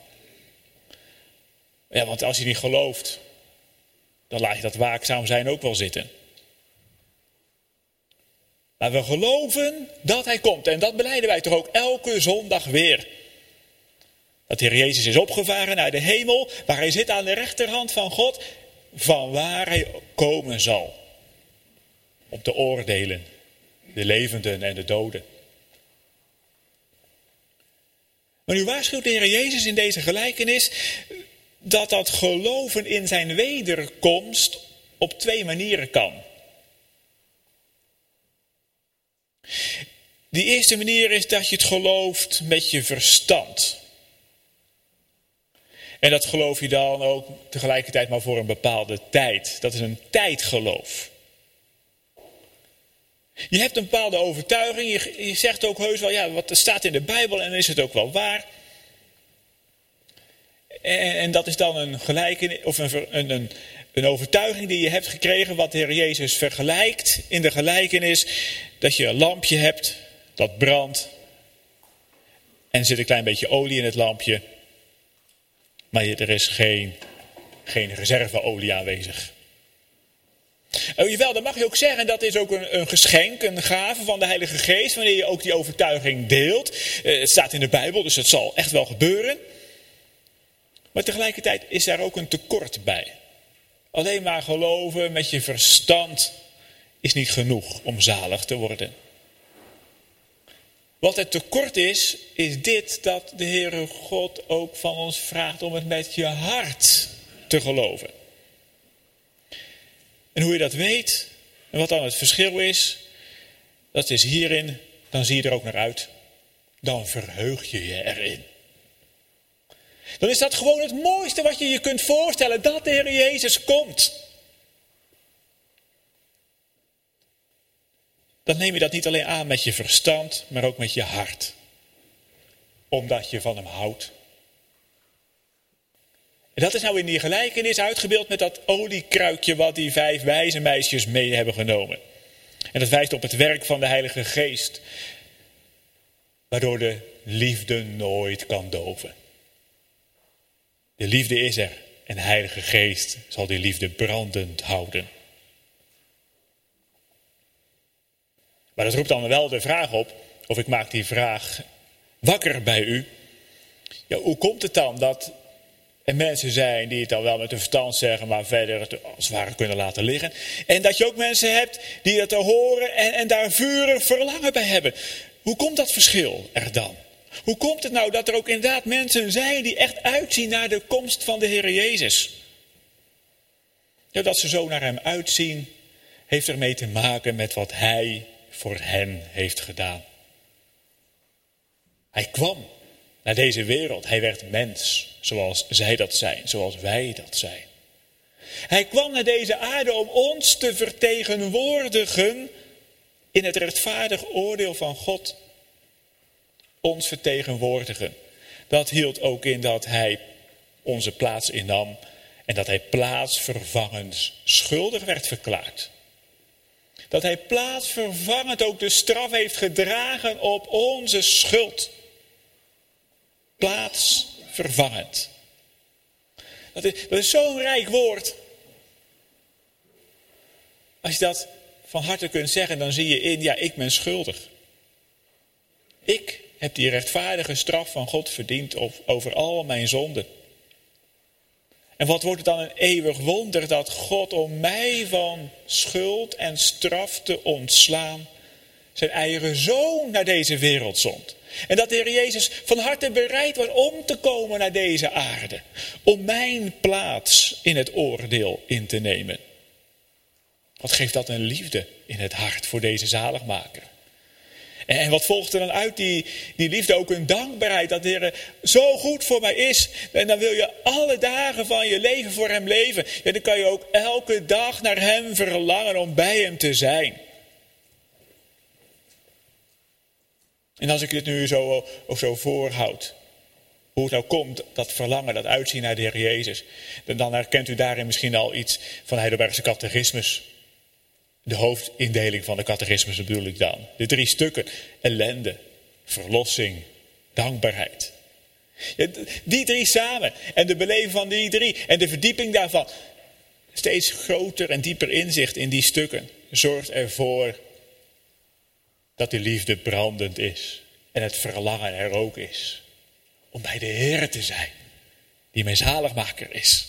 Ja, want als je niet gelooft, dan laat je dat waakzaam zijn ook wel zitten. Maar we geloven dat hij komt. En dat belijden wij toch ook elke zondag weer. Dat de Heer Jezus is opgevaren naar de hemel, waar hij zit aan de rechterhand van God, van waar hij komen zal. Om te oordelen, de levenden en de doden. Maar nu waarschuwt de Heer Jezus in deze gelijkenis dat geloven in zijn wederkomst op 2 manieren kan. Die eerste manier is dat je het gelooft met je verstand. En dat geloof je dan ook tegelijkertijd maar voor een bepaalde tijd. Dat is een tijdgeloof. Je hebt een bepaalde overtuiging. Je zegt ook heus wel, ja, wat er staat in de Bijbel en is het ook wel waar. En dat is dan een gelijkenis, of een overtuiging die je hebt gekregen, wat de Heer Jezus vergelijkt in de gelijkenis. Dat je een lampje hebt, dat brandt. En er zit een klein beetje olie in het lampje. Maar er is geen geen reserveolie aanwezig. Jawel, dat mag je ook zeggen. Dat is ook een geschenk, een gave van de Heilige Geest. Wanneer je ook die overtuiging deelt. Het staat in de Bijbel, dus het zal echt wel gebeuren. Maar tegelijkertijd is daar ook een tekort bij. Alleen maar geloven met je verstand is niet genoeg om zalig te worden. Wat het tekort is dit, dat de Heere God ook van ons vraagt om het met je hart te geloven. En hoe je dat weet, en wat dan het verschil is, dat is hierin, dan zie je er ook naar uit. Dan verheug je je erin. Dan is dat gewoon het mooiste wat je je kunt voorstellen, dat de Heer Jezus komt. Dan neem je dat niet alleen aan met je verstand, maar ook met je hart. Omdat je van hem houdt. En dat is nou in die gelijkenis uitgebeeld met dat oliekruikje wat die 5 wijze meisjes mee hebben genomen. En dat wijst op het werk van de Heilige Geest. Waardoor de liefde nooit kan doven. De liefde is er en de Heilige Geest zal die liefde brandend houden. Maar dat roept dan wel de vraag op, of ik maak die vraag wakker bij u. Ja, hoe komt het dan dat er mensen zijn die het dan wel met hun verstand zeggen, maar verder het als het ware kunnen laten liggen. En dat je ook mensen hebt die dat horen en daar vurig verlangen bij hebben. Hoe komt dat verschil er dan? Hoe komt het nou dat er ook inderdaad mensen zijn die echt uitzien naar de komst van de Heer Jezus? Ja, dat ze zo naar hem uitzien, heeft ermee te maken met wat hij voor hen heeft gedaan. Hij kwam naar deze wereld. Hij werd mens, zoals zij dat zijn, zoals wij dat zijn. Hij kwam naar deze aarde om ons te vertegenwoordigen in het rechtvaardig oordeel van God. Ons vertegenwoordigen. Dat hield ook in dat hij onze plaats innam en dat hij plaatsvervangend schuldig werd verklaard. Dat hij plaatsvervangend ook de straf heeft gedragen op onze schuld. Plaatsvervangend. Dat is zo'n rijk woord. Als je dat van harte kunt zeggen, dan zie je in, ja, ik ben schuldig. Ik heb die rechtvaardige straf van God verdiend over al mijn zonden. En wat wordt het dan een eeuwig wonder dat God om mij van schuld en straf te ontslaan zijn eigen zoon naar deze wereld zond. En dat de Heer Jezus van harte bereid was om te komen naar deze aarde. Om mijn plaats in het oordeel in te nemen. Wat geeft dat een liefde in het hart voor deze zaligmaker. En wat volgt er dan uit die liefde? Ook een dankbaarheid dat de Heer zo goed voor mij is. En dan wil je alle dagen van je leven voor hem leven. Ja, dan kan je ook elke dag naar hem verlangen om bij hem te zijn. En als ik dit nu zo voorhoud, hoe het nou komt, dat verlangen, dat uitzien naar de Heer Jezus, dan herkent u daarin misschien al iets van de Heidelbergse catechismus. De hoofdindeling van de catechismus bedoel ik dan. De 3 stukken, ellende, verlossing, dankbaarheid. Ja, die 3 samen en de beleving van die 3 en de verdieping daarvan. Steeds groter en dieper inzicht in die stukken zorgt ervoor dat die liefde brandend is en het verlangen er ook is om bij de Heer te zijn, die mijn zaligmaker is.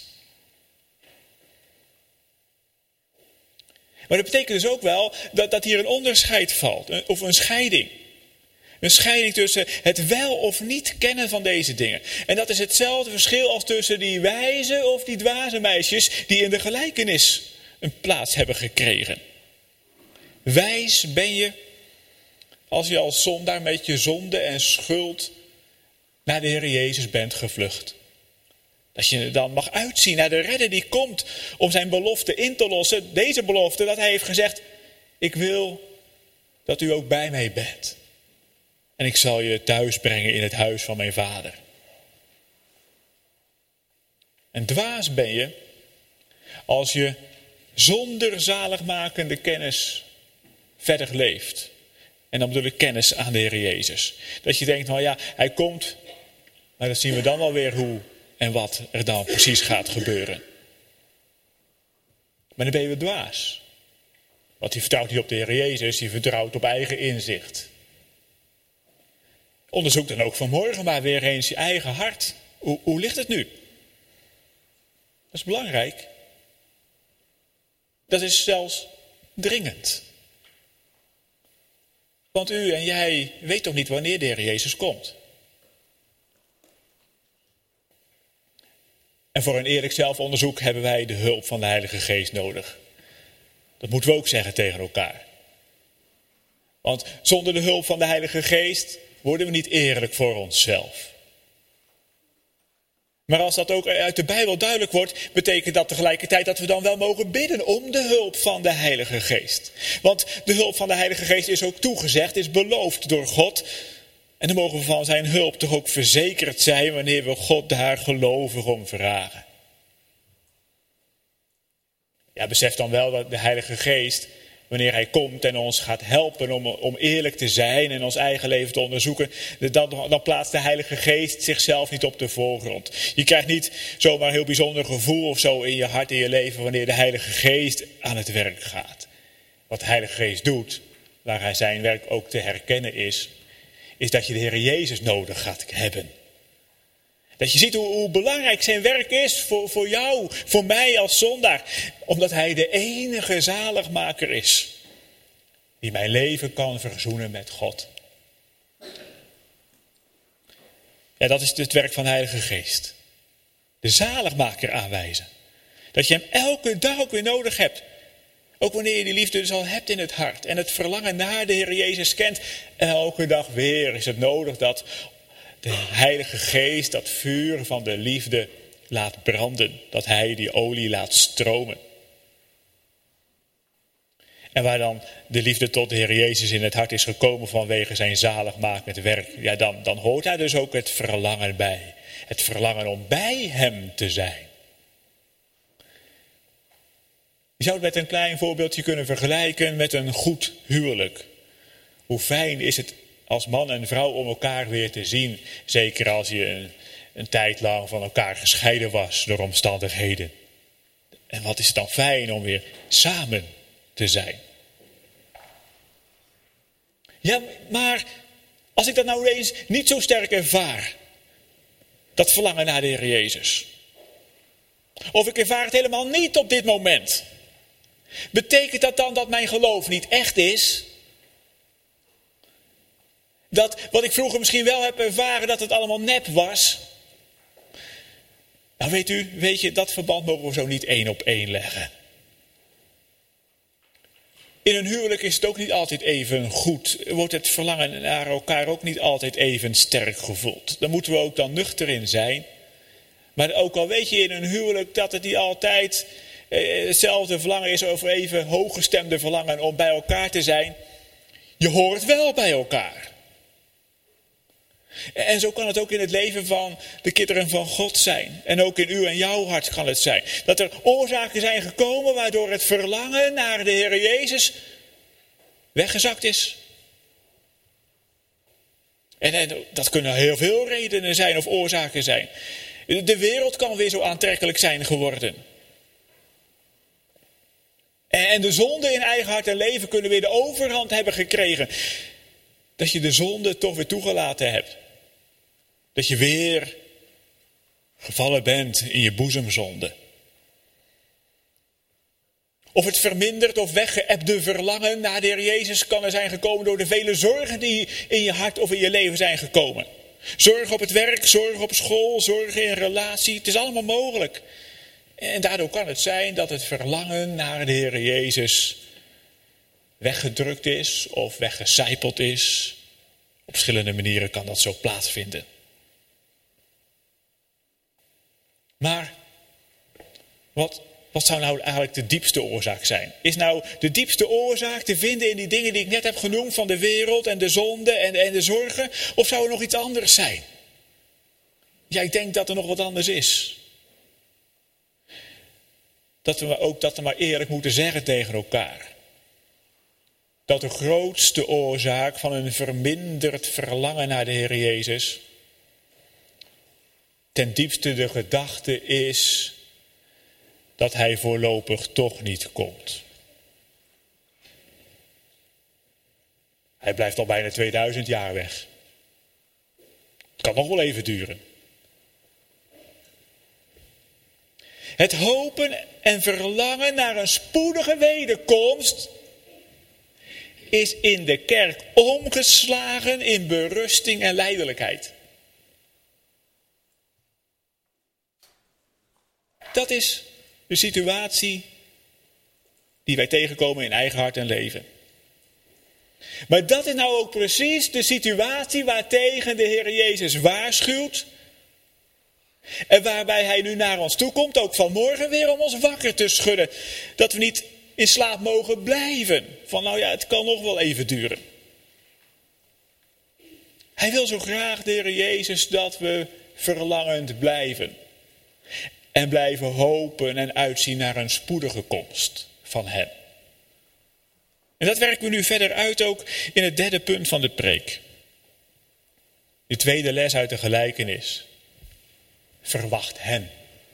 Maar dat betekent dus ook wel dat hier een onderscheid valt, of een scheiding. Een scheiding tussen het wel of niet kennen van deze dingen. En dat is hetzelfde verschil als tussen die wijze of die dwaze meisjes die in de gelijkenis een plaats hebben gekregen. Wijs ben je als je als zondaar met je zonde en schuld naar de Heer Jezus bent gevlucht. Dat je dan mag uitzien naar de redder die komt om zijn belofte in te lossen. Deze belofte dat hij heeft gezegd, ik wil dat u ook bij mij bent. En ik zal je thuis brengen in het huis van mijn vader. En dwaas ben je als je zonder zaligmakende kennis verder leeft. En dan bedoel ik kennis aan de Heer Jezus. Dat je denkt, nou ja, hij komt, maar dat zien we dan wel weer hoe en wat er dan precies gaat gebeuren. Maar dan ben je weer dwaas. Want die vertrouwt niet op de Heer Jezus, die vertrouwt op eigen inzicht. Onderzoek dan ook vanmorgen maar weer eens je eigen hart. Hoe ligt het nu? Dat is belangrijk. Dat is zelfs dringend. Want u en jij weet toch niet wanneer de Heer Jezus komt. En voor een eerlijk zelfonderzoek hebben wij de hulp van de Heilige Geest nodig. Dat moeten we ook zeggen tegen elkaar. Want zonder de hulp van de Heilige Geest worden we niet eerlijk voor onszelf. Maar als dat ook uit de Bijbel duidelijk wordt, betekent dat tegelijkertijd dat we dan wel mogen bidden om de hulp van de Heilige Geest. Want de hulp van de Heilige Geest is ook toegezegd, is beloofd door God. En dan mogen we van zijn hulp toch ook verzekerd zijn wanneer we God daar gelovig om vragen. Ja, besef dan wel dat de Heilige Geest, wanneer hij komt en ons gaat helpen om eerlijk te zijn en ons eigen leven te onderzoeken, dan plaatst de Heilige Geest zichzelf niet op de voorgrond. Je krijgt niet zomaar een heel bijzonder gevoel of zo in je hart, in je leven, wanneer de Heilige Geest aan het werk gaat. Wat de Heilige Geest doet, waar hij zijn werk ook te herkennen is dat je de Heer Jezus nodig gaat hebben. Dat je ziet hoe belangrijk zijn werk is voor jou, voor mij als zondaar. Omdat hij de enige zaligmaker is. Die mijn leven kan verzoenen met God. Ja, dat is het werk van de Heilige Geest. De zaligmaker aanwijzen. Dat je hem elke dag ook weer nodig hebt. Ook wanneer je die liefde dus al hebt in het hart. En het verlangen naar de Heer Jezus kent. Elke dag weer is het nodig dat de Heilige Geest dat vuur van de liefde laat branden. Dat hij die olie laat stromen. En waar dan de liefde tot de Heer Jezus in het hart is gekomen vanwege zijn zaligmakend werk. Ja, dan hoort daar dus ook het verlangen bij. Het verlangen om bij hem te zijn. Je zou het met een klein voorbeeldje kunnen vergelijken met een goed huwelijk. Hoe fijn is het als man en vrouw om elkaar weer te zien. Zeker als je een tijd lang van elkaar gescheiden was door omstandigheden. En wat is het dan fijn om weer samen te zijn. Ja, maar als ik dat nou eens niet zo sterk ervaar. Dat verlangen naar de Heer Jezus. Of ik ervaar het helemaal niet op dit moment. Betekent dat dan dat mijn geloof niet echt is? Dat wat ik vroeger misschien wel heb ervaren, dat het allemaal nep was? Nou weet je, dat verband mogen we zo niet 1 op 1 leggen. In een huwelijk is het ook niet altijd even goed. Wordt het verlangen naar elkaar ook niet altijd even sterk gevoeld. Daar moeten we ook dan nuchter in zijn. Maar ook al weet je in een huwelijk dat het niet altijd hetzelfde verlangen is, of even hooggestemde verlangen om bij elkaar te zijn. Je hoort wel bij elkaar. En zo kan het ook in het leven van de kinderen van God zijn. En ook in uw en jouw hart kan het zijn. Dat er oorzaken zijn gekomen waardoor het verlangen naar de Heer Jezus weggezakt is. En dat kunnen heel veel redenen zijn of oorzaken zijn. De wereld kan weer zo aantrekkelijk zijn geworden. En de zonde in eigen hart en leven kunnen weer de overhand hebben gekregen. Dat je de zonde toch weer toegelaten hebt. Dat je weer gevallen bent in je boezemzonde. Of het verminderd of weggeëbde verlangen naar de Heer Jezus kan er zijn gekomen door de vele zorgen die in je hart of in je leven zijn gekomen. Zorg op het werk, zorg op school, zorg in relatie. Het is allemaal mogelijk. En daardoor kan het zijn dat het verlangen naar de Heer Jezus weggedrukt is of weggecijpeld is. Op verschillende manieren kan dat zo plaatsvinden. Maar wat zou nou eigenlijk de diepste oorzaak zijn? Is nou de diepste oorzaak te vinden in die dingen die ik net heb genoemd van de wereld en de zonde en de zorgen? Of zou er nog iets anders zijn? Ja, ik denk dat er nog wat anders is. Dat we ook dat maar eerlijk moeten zeggen tegen elkaar. Dat de grootste oorzaak van een verminderd verlangen naar de Heer Jezus ten diepste de gedachte is dat hij voorlopig toch niet komt. Hij blijft al bijna 2000 jaar weg. Het kan nog wel even duren. Het hopen en verlangen naar een spoedige wederkomst is in de kerk omgeslagen in berusting en lijdelijkheid. Dat is de situatie die wij tegenkomen in eigen hart en leven. Maar dat is nou ook precies de situatie waartegen de Heer Jezus waarschuwt. En waarbij hij nu naar ons toe komt, ook vanmorgen weer om ons wakker te schudden. Dat we niet in slaap mogen blijven. Van nou ja, het kan nog wel even duren. Hij wil zo graag, de Heer Jezus, dat we verlangend blijven. En blijven hopen en uitzien naar een spoedige komst van hem. En dat werken we nu verder uit ook in het derde punt van de preek. De tweede les uit de gelijkenis. Verwacht hem.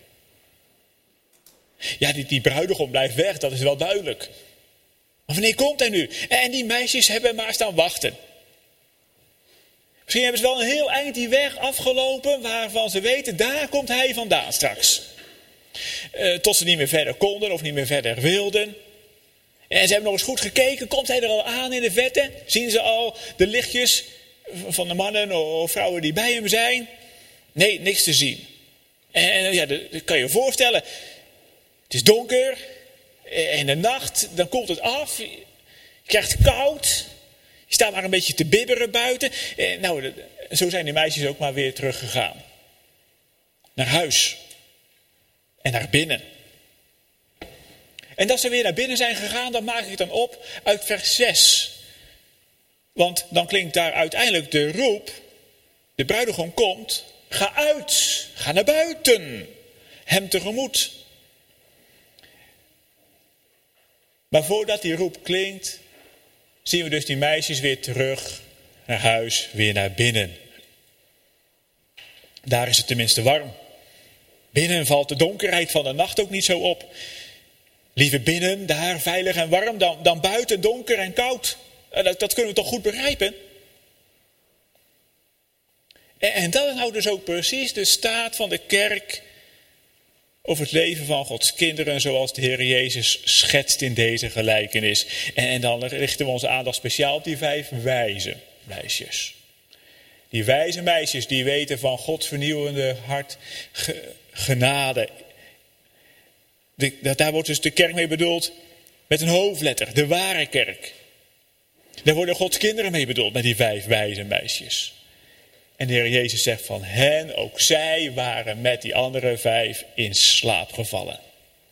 Ja, die bruidegom blijft weg, dat is wel duidelijk. Maar wanneer komt hij nu? En die meisjes hebben maar staan wachten. Misschien hebben ze wel een heel eind die weg afgelopen, waarvan ze weten, daar komt hij vandaan straks. Tot ze niet meer verder konden of niet meer verder wilden. En ze hebben nog eens goed gekeken, komt hij er al aan in de vette? Zien ze al de lichtjes van de mannen of vrouwen die bij hem zijn? Nee, niks te zien. En ja, dat kan je je voorstellen. Het is donker. En de nacht, dan koelt het af. Je krijgt koud. Je staat maar een beetje te bibberen buiten. Nou, zo zijn die meisjes ook maar weer teruggegaan. Naar huis. En naar binnen. En dat ze weer naar binnen zijn gegaan, dat maak ik dan op uit vers 6. Want dan klinkt daar uiteindelijk de roep. De bruidegom komt. Ga uit. Ga naar buiten. Hem tegemoet. Maar voordat die roep klinkt, zien we dus die meisjes weer terug naar huis, weer naar binnen. Daar is het tenminste warm. Binnen valt de donkerheid van de nacht ook niet zo op. Liever binnen, daar veilig en warm, dan buiten donker en koud. Dat kunnen we toch goed begrijpen? En dat is nou dus ook precies de staat van de kerk over het leven van Gods kinderen, zoals de Heer Jezus schetst in deze gelijkenis. En dan richten we onze aandacht speciaal op die 5 wijze meisjes. Die wijze meisjes die weten van Gods vernieuwende hart genade. Daar wordt dus de kerk mee bedoeld met een hoofdletter, de ware kerk. Daar worden Gods kinderen mee bedoeld met die 5 wijze meisjes. En de Heer Jezus zegt van hen, ook zij waren met die andere 5 in slaap gevallen.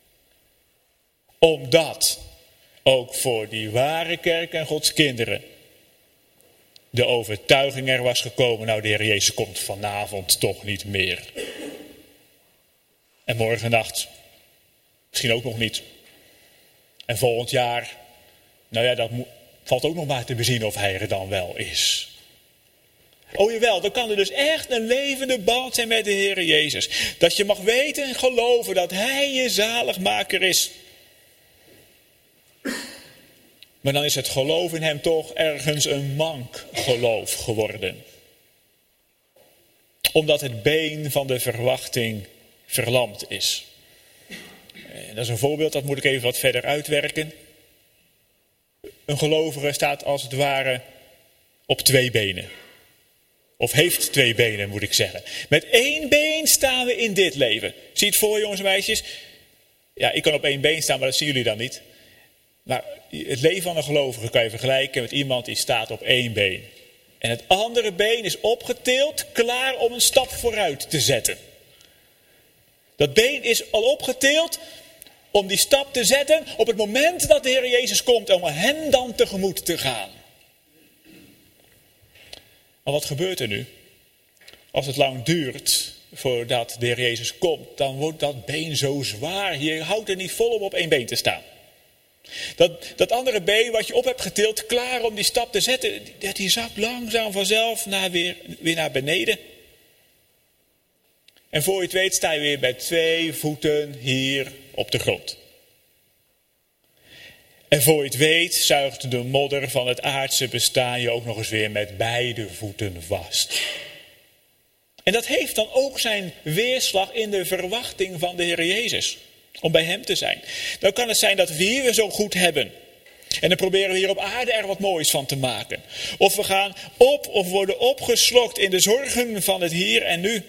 Omdat ook voor die ware kerk en Gods kinderen de overtuiging er was gekomen, nou de Heer Jezus komt vanavond toch niet meer. En morgennacht misschien ook nog niet. En volgend jaar, nou ja, dat valt ook nog maar te bezien of hij er dan wel is. Oh jawel, dan kan er dus echt een levende band zijn met de Heer Jezus. Dat je mag weten en geloven dat hij je zaligmaker is. Maar dan is het geloof in hem toch ergens een mank geloof geworden. Omdat het been van de verwachting verlamd is. En dat is een voorbeeld, dat moet ik even wat verder uitwerken. Een gelovige staat als het ware op 2 benen. Of heeft 2 benen, moet ik zeggen. Met 1 been staan we in dit leven. Zie je het voor, jongens en meisjes? Ja, ik kan op 1 been staan, maar dat zien jullie dan niet. Maar het leven van een gelovige kan je vergelijken met iemand die staat op 1 been. En het andere been is opgetild, klaar om een stap vooruit te zetten. Dat been is al opgetild om die stap te zetten op het moment dat de Heer Jezus komt. Om hem dan tegemoet te gaan. Maar wat gebeurt er nu? Als het lang duurt voordat de Heer Jezus komt, dan wordt dat been zo zwaar. Je houdt er niet vol om op 1 been te staan. Dat andere been wat je op hebt getild, klaar om die stap te zetten, die zakt langzaam vanzelf weer naar beneden. En voor je het weet sta je weer bij 2 voeten hier op de grond. En voor je het weet zuigt de modder van het aardse bestaan je ook nog eens weer met beide voeten vast. En dat heeft dan ook zijn weerslag in de verwachting van de Heer Jezus. Om bij hem te zijn. Dan kan het zijn dat we hier weer zo goed hebben. En dan proberen we hier op aarde er wat moois van te maken. Of we gaan op of worden opgeslokt in de zorgen van het hier en nu.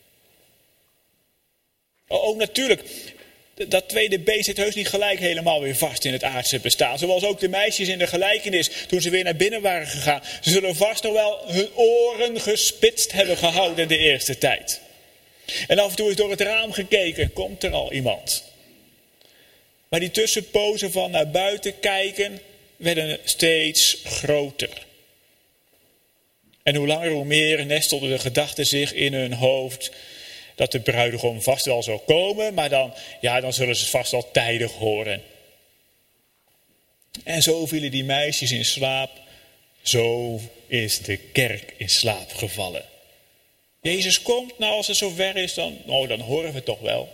Oh, natuurlijk. Dat tweede beest zit heus niet gelijk helemaal weer vast in het aardse bestaan. Zoals ook de meisjes in de gelijkenis toen ze weer naar binnen waren gegaan. Ze zullen vast nog wel hun oren gespitst hebben gehouden de eerste tijd. En af en toe is door het raam gekeken, komt er al iemand. Maar die tussenpozen van naar buiten kijken werden steeds groter. En hoe langer hoe meer nestelde de gedachte zich in hun hoofd dat de bruidegom vast wel zou komen, maar dan zullen ze het vast wel tijdig horen. En zo vielen die meisjes in slaap. Zo is de kerk in slaap gevallen. Jezus komt, nou als het zover is, dan horen we het toch wel.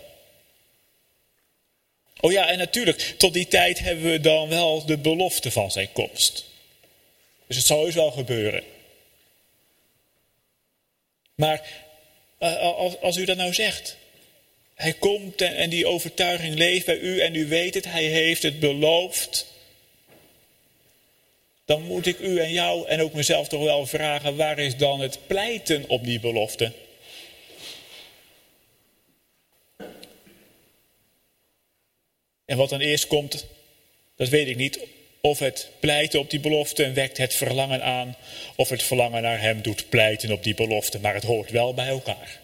Oh ja, en natuurlijk, tot die tijd hebben we dan wel de belofte van zijn komst. Dus het zal heus wel gebeuren. Maar als u dat nou zegt, hij komt en die overtuiging leeft bij u en u weet het, hij heeft het beloofd. Dan moet ik u en jou en ook mezelf toch wel vragen, waar is dan het pleiten op die belofte? En wat dan eerst komt, dat weet ik niet. Of het pleiten op die belofte wekt het verlangen aan, of het verlangen naar hem doet pleiten op die belofte. Maar het hoort wel bij elkaar.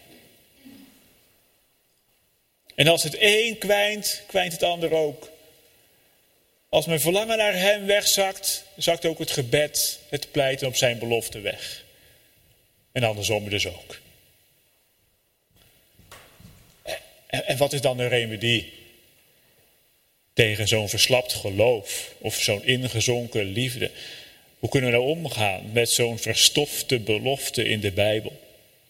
En als het een kwijnt, kwijnt het ander ook. Als mijn verlangen naar hem wegzakt, zakt ook het gebed, het pleiten op zijn belofte weg. En andersom dus ook. En wat is dan de remedie tegen zo'n verslapt geloof of zo'n ingezonken liefde? Hoe kunnen we nou omgaan met zo'n verstofte belofte in de Bijbel?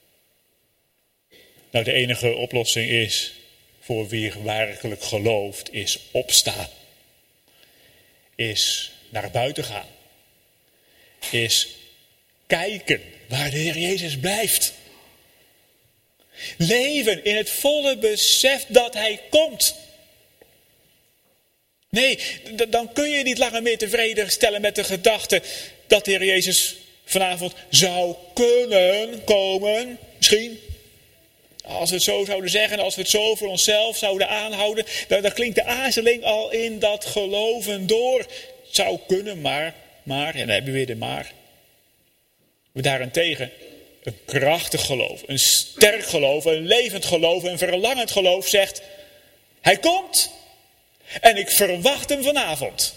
Nou, de enige oplossing is, voor wie werkelijk gelooft, is opstaan. Is naar buiten gaan. Is kijken waar de Heer Jezus blijft. Leven in het volle besef dat hij komt. Nee, dan kun je niet langer meer tevreden stellen met de gedachte dat de Heer Jezus vanavond zou kunnen komen. Misschien. Als we het zo zouden zeggen, als we het zo voor onszelf zouden aanhouden, dan klinkt de aarzeling al in dat geloven door. Het zou kunnen, maar, en dan hebben we weer de maar. We daarentegen een krachtig geloof, een sterk geloof, een levend geloof, een verlangend geloof zegt, hij komt en ik verwacht hem vanavond.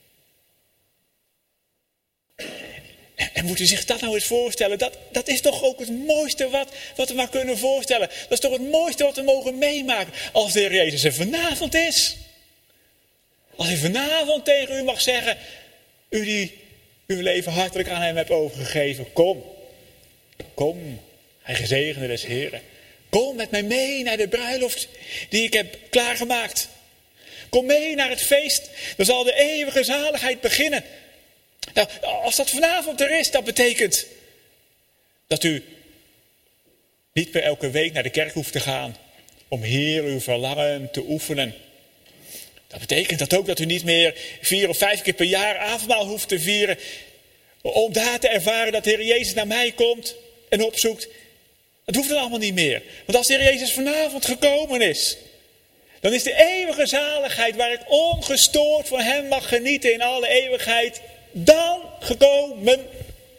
En moet u zich dat nou eens voorstellen, dat is toch ook het mooiste wat we maar kunnen voorstellen. Dat is toch het mooiste wat we mogen meemaken als de Heer Jezus er vanavond is. Als hij vanavond tegen u mag zeggen, u die uw leven hartelijk aan hem hebt overgegeven, kom, hij gezegende des Heren. Kom met mij mee naar de bruiloft die ik heb klaargemaakt. Kom mee naar het feest, dan zal de eeuwige zaligheid beginnen. Nou, als dat vanavond er is, dat betekent dat u niet meer elke week naar de kerk hoeft te gaan om hier uw verlangen te oefenen. Dat betekent dat ook dat u niet meer 4 of 5 keer per jaar avondmaal hoeft te vieren om daar te ervaren dat de Heer Jezus naar mij komt en opzoekt. Dat hoeft dan allemaal niet meer. Want als de Heer Jezus vanavond gekomen is, dan is de eeuwige zaligheid waar ik ongestoord van hem mag genieten in alle eeuwigheid dan gekomen. Dat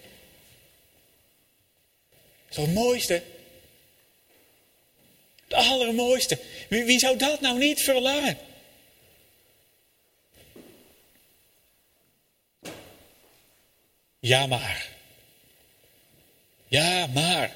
is het mooiste. Het allermooiste. Wie zou dat nou niet verlangen? Ja, maar.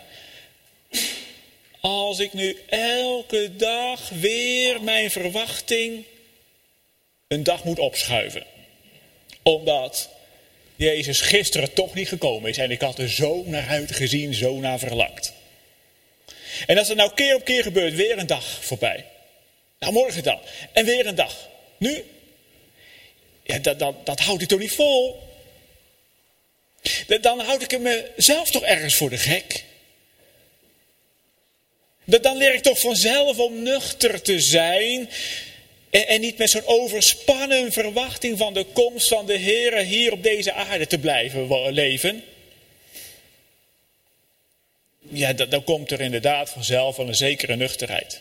Als ik nu elke dag weer mijn verwachting een dag moet opschuiven. Omdat Jezus gisteren toch niet gekomen is. En ik had er zo naar uitgezien, zo naar verlangd. En als het nou keer op keer gebeurt, weer een dag voorbij. Nou, morgen dan. En weer een dag. Nu? Ja, dat houd ik toch niet vol? Dan houd ik mezelf toch ergens voor de gek? Dan leer ik toch vanzelf om nuchter te zijn en niet met zo'n overspannen verwachting van de komst van de Heer hier op deze aarde te blijven leven. Ja, dan komt er inderdaad vanzelf wel een zekere nuchterheid.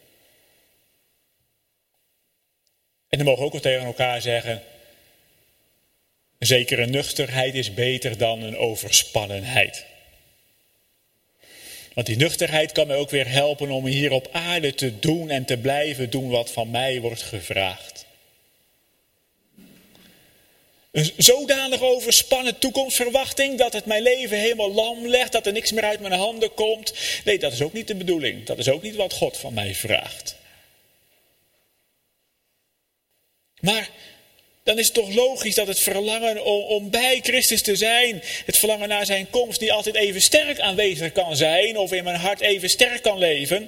En dan mogen we ook wel tegen elkaar zeggen, een zekere nuchterheid is beter dan een overspannenheid. Want die nuchterheid kan mij ook weer helpen om hier op aarde te doen en te blijven doen wat van mij wordt gevraagd. Een zodanig overspannen toekomstverwachting dat het mijn leven helemaal lam legt, dat er niks meer uit mijn handen komt. Nee, dat is ook niet de bedoeling. Dat is ook niet wat God van mij vraagt. Maar dan is het toch logisch dat het verlangen om bij Christus te zijn, het verlangen naar zijn komst, niet altijd even sterk aanwezig kan zijn of in mijn hart even sterk kan leven.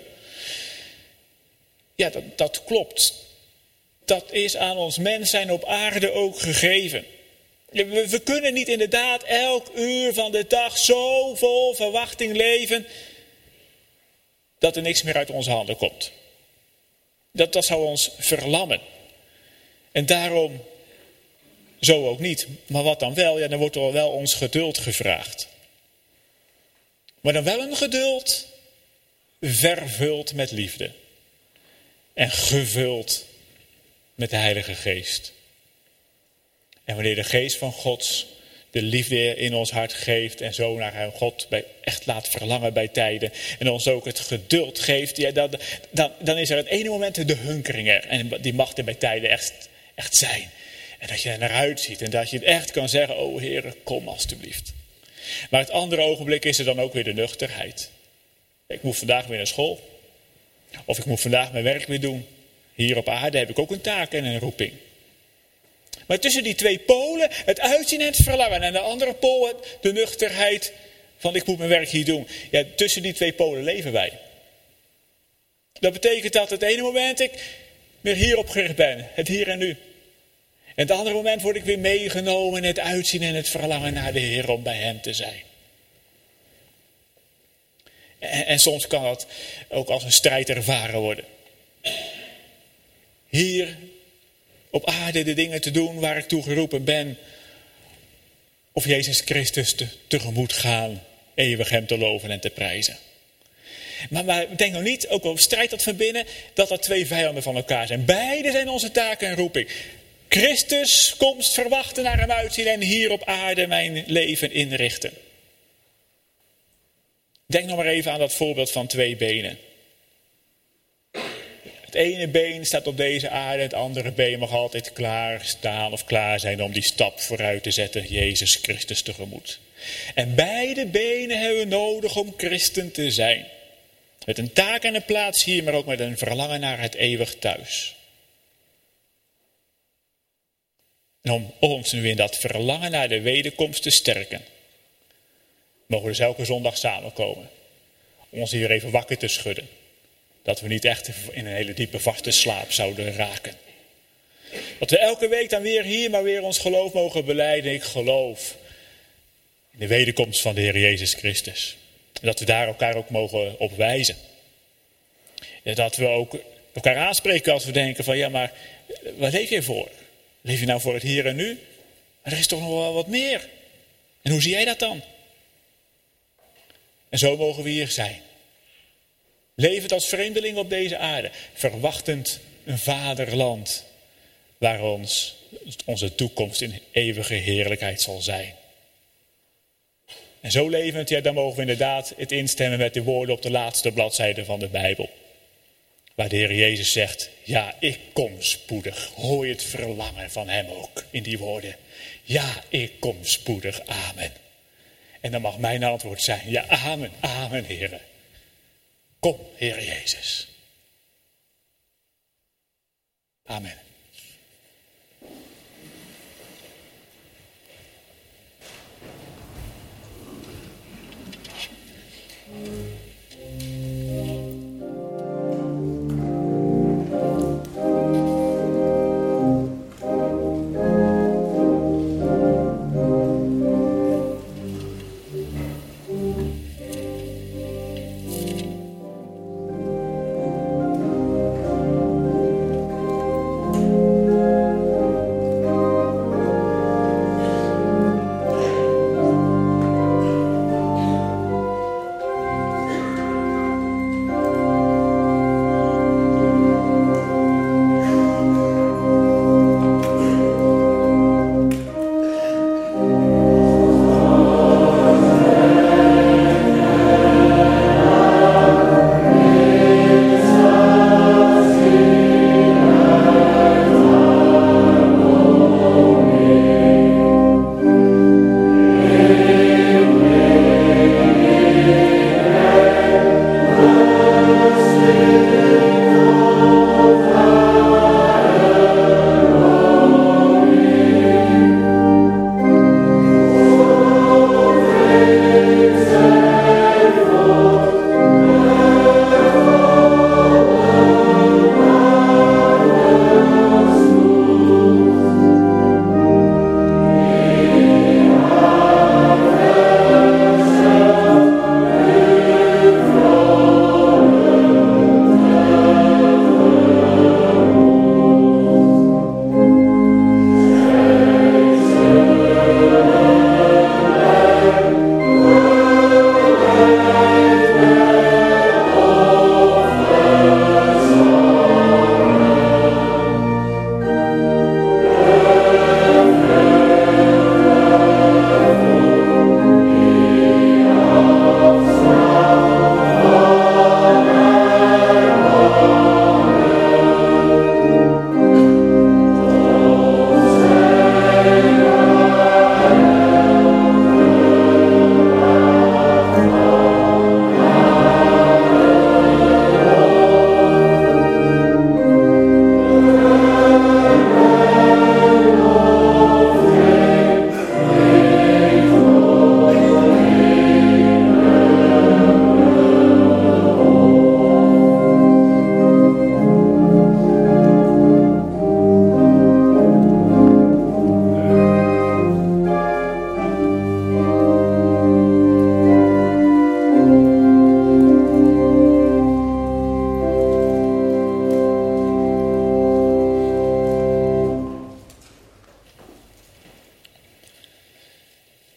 Ja, dat klopt. Dat is aan ons mens zijn op aarde ook gegeven. We kunnen niet inderdaad elk uur van de dag zo vol verwachting leven dat er niks meer uit onze handen komt. Dat zou ons verlammen. En daarom zo ook niet. Maar wat dan wel? Ja, dan wordt er wel ons geduld gevraagd. Maar dan wel een geduld vervuld met liefde. En gevuld met de Heilige Geest. En wanneer de Geest van Gods de liefde in ons hart geeft en zo naar God echt laat verlangen bij tijden. En ons ook het geduld geeft. Ja, dan is er het ene moment de hunkering er. En die mag er bij tijden echt zijn. En dat je er naar uitziet en dat je het echt kan zeggen, o Heere, kom alstublieft. Maar het andere ogenblik is er dan ook weer de nuchterheid. Ik moet vandaag weer naar school. Of ik moet vandaag mijn werk weer doen. Hier op aarde heb ik ook een taak en een roeping. Maar tussen die twee polen, het uitzien en het verlangen. En de andere pool, de nuchterheid van ik moet mijn werk hier doen. Ja, tussen die twee polen leven wij. Dat betekent dat het ene moment ik weer hierop gericht ben. Het hier en nu. En het andere moment word ik weer meegenomen in het uitzien en het verlangen naar de Heer om bij hem te zijn. En soms kan dat ook als een strijd ervaren worden. Hier op aarde de dingen te doen waar ik toe geroepen ben. Of Jezus Christus tegemoet gaan, eeuwig hem te loven en te prijzen. Maar denk nou niet, ook al strijdt dat van binnen, dat dat twee vijanden van elkaar zijn. Beide zijn onze taken en roeping. Christus komst verwachten, naar hem uitzien en hier op aarde mijn leven inrichten. Denk nog maar even aan dat voorbeeld van twee benen. Het ene been staat op deze aarde, het andere been mag altijd klaar staan of klaar zijn om die stap vooruit te zetten, Jezus Christus tegemoet. En beide benen hebben we nodig om christen te zijn. Met een taak en een plaats hier, maar ook met een verlangen naar het eeuwig thuis. En om ons nu in dat verlangen naar de wederkomst te sterken, mogen we dus elke zondag samenkomen. Om ons hier even wakker te schudden. Dat we niet echt in een hele diepe vaste slaap zouden raken. Dat we elke week dan weer hier maar weer ons geloof mogen belijden. Ik geloof in de wederkomst van de Heer Jezus Christus. En dat we daar elkaar ook mogen op wijzen. En dat we ook elkaar aanspreken als we denken van ja, maar wat leef je voor? Leef je nou voor het hier en nu? Maar er is toch nog wel wat meer. En hoe zie jij dat dan? En zo mogen we hier zijn. Levend als vreemdeling op deze aarde. Verwachtend een vaderland. Waar onze toekomst in eeuwige heerlijkheid zal zijn. En zo levend, ja, dan mogen we inderdaad het instemmen met de woorden op de laatste bladzijde van de Bijbel. Waar de Heer Jezus zegt, ja, ik kom spoedig. Hoor je het verlangen van hem ook in die woorden. Ja, ik kom spoedig. Amen. En dan mag mijn antwoord zijn, ja, amen, amen, Heere. Kom, Heer Jezus. Amen.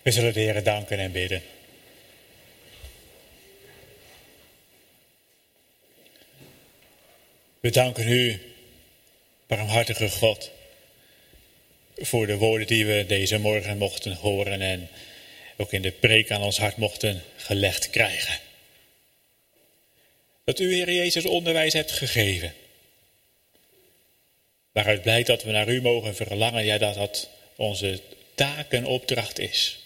We zullen de Heer danken en bidden. We danken u, barmhartige God, voor de woorden die we deze morgen mochten horen en ook in de preek aan ons hart mochten gelegd krijgen. Dat u, Heer Jezus, onderwijs hebt gegeven. Waaruit blijkt dat we naar u mogen verlangen, ja, dat dat onze taak en opdracht is.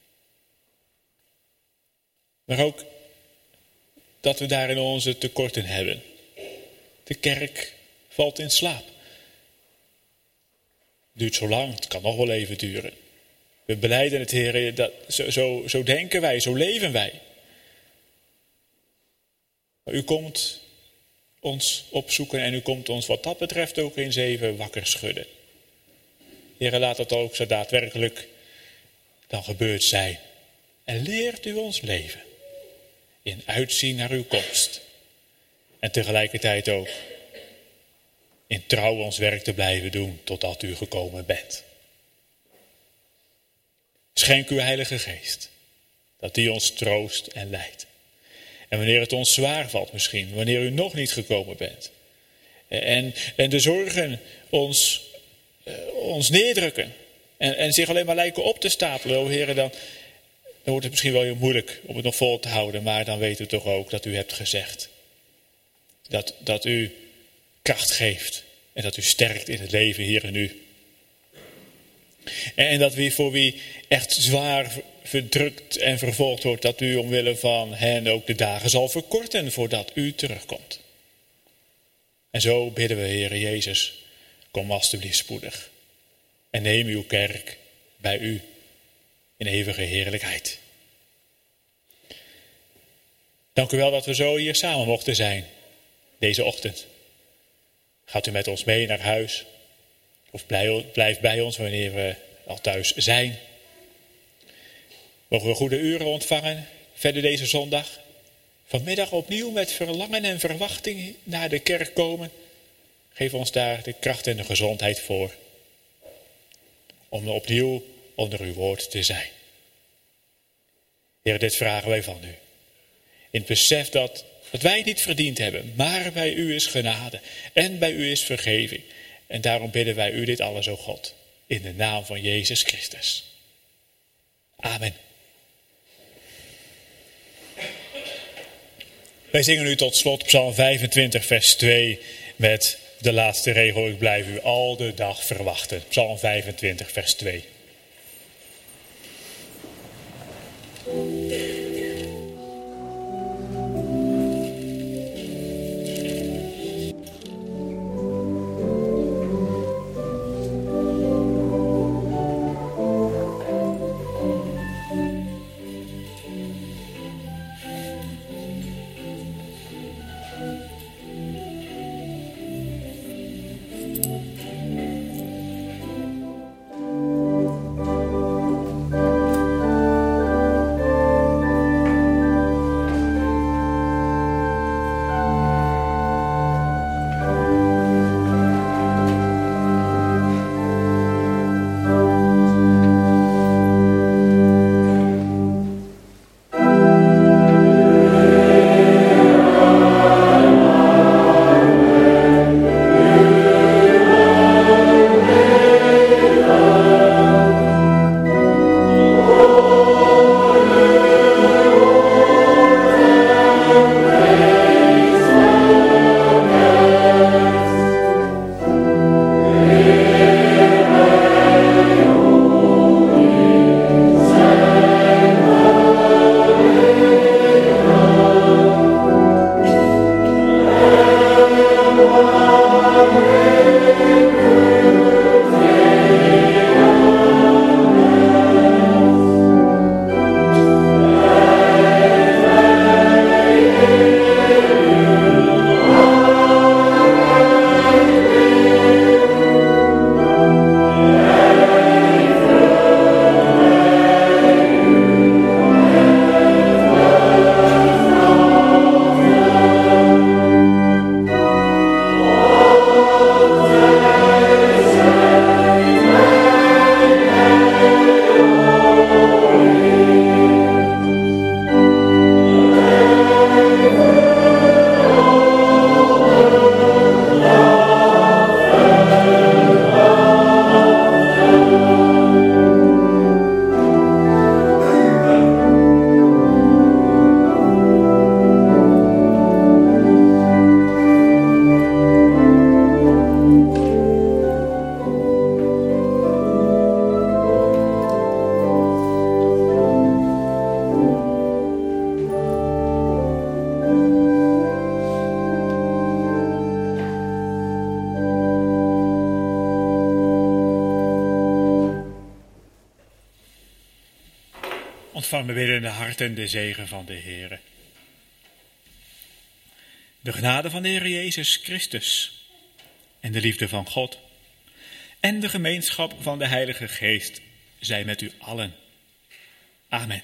Maar ook dat we daarin onze tekorten hebben. De kerk valt in slaap. Het duurt zo lang, het kan nog wel even duren. We belijden het, Heer, dat zo denken wij, zo leven wij. Maar u komt ons opzoeken en u komt ons wat dat betreft ook eens even wakker schudden. Heer, laat dat ook zo daadwerkelijk dan gebeurd zijn. En leert u ons leven in uitzien naar uw komst. En tegelijkertijd ook in trouw ons werk te blijven doen totdat u gekomen bent. Schenk uw Heilige Geest, dat die ons troost en leidt. En wanneer het ons zwaar valt misschien, wanneer u nog niet gekomen bent. En de zorgen ons neerdrukken. En zich alleen maar lijken op te stapelen. O Heer, dan wordt het misschien wel heel moeilijk om het nog vol te houden. Maar dan weten we toch ook dat u hebt gezegd. Dat u kracht geeft. En dat u sterkt in het leven hier en nu. En dat voor wie echt zwaar verdrukt en vervolgd wordt, dat u omwille van hen ook de dagen zal verkorten voordat u terugkomt. En zo bidden we, Heere Jezus, kom alstublieft spoedig. En neem uw kerk bij u in eeuwige heerlijkheid. Dank u wel dat we zo hier samen mochten zijn deze ochtend. Gaat u met ons mee naar huis? Of blijf bij ons wanneer we al thuis zijn? Mogen we goede uren ontvangen verder deze zondag? Vanmiddag opnieuw met verlangen en verwachting naar de kerk komen. Geef ons daar de kracht en de gezondheid voor. Om opnieuw onder uw woord te zijn. Heer, dit vragen wij van u. In het besef dat wij het niet verdiend hebben. Maar bij u is genade. En bij u is vergeving. En daarom bidden wij u dit alles, o God. In de naam van Jezus Christus. Amen. Wij zingen nu tot slot Psalm 25 vers 2 met de laatste regel. Ik blijf u al de dag verwachten. Psalm 25 vers 2. Samen willen de harten de zegen van de Heere. De genade van de Heer Jezus Christus en de liefde van God en de gemeenschap van de Heilige Geest zij met u allen. Amen.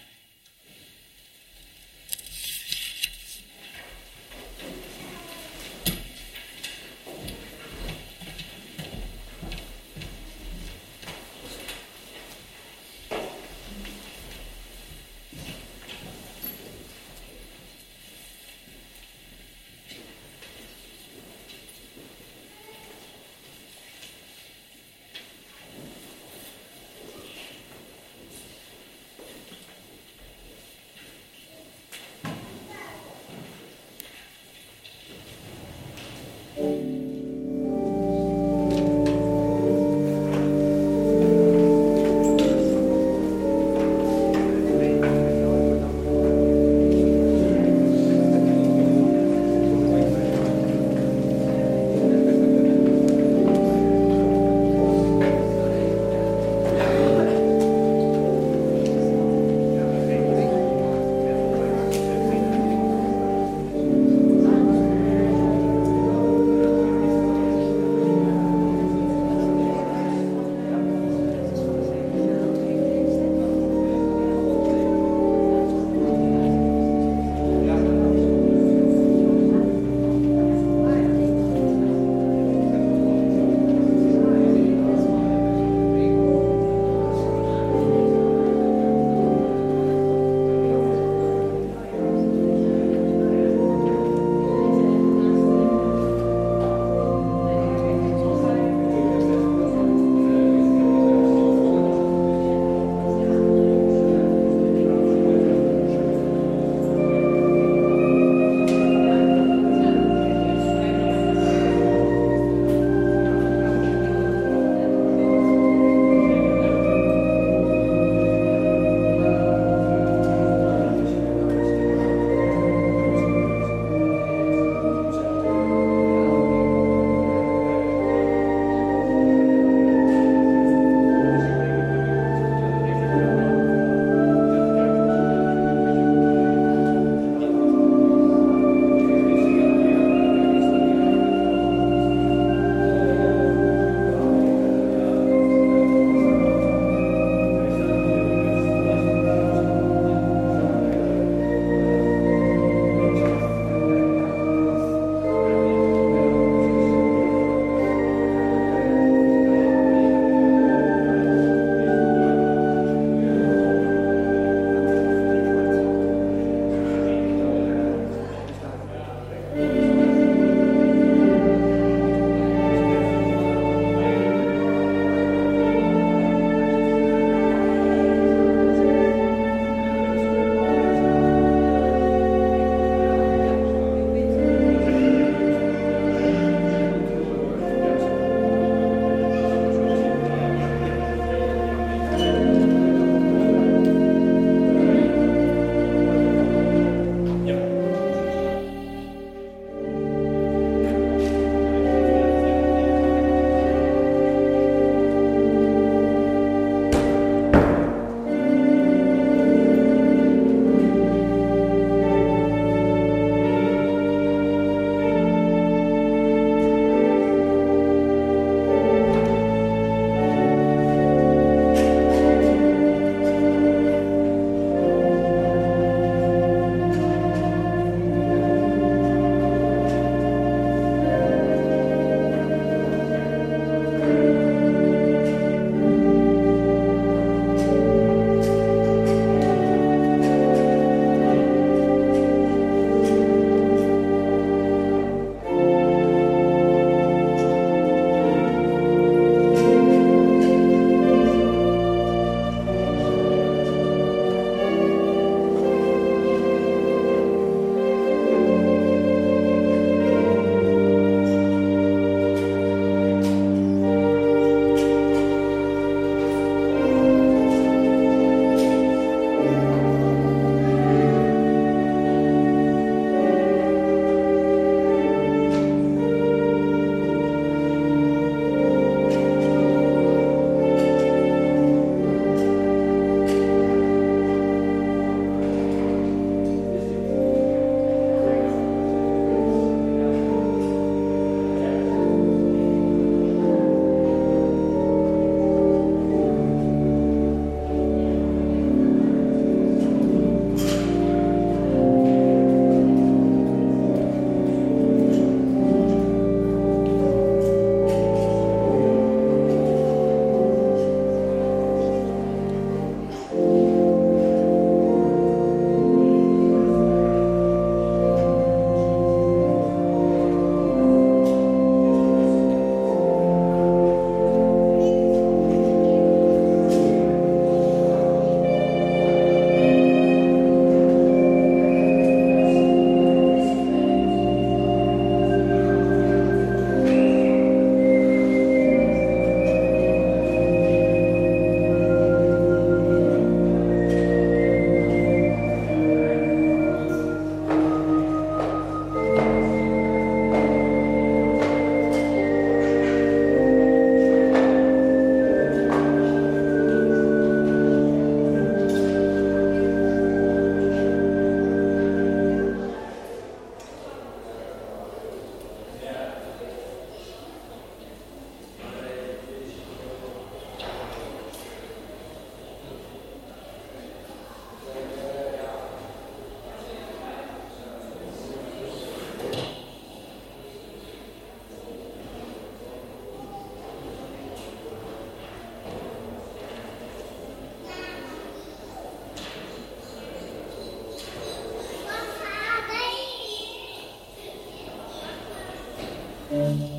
Amen.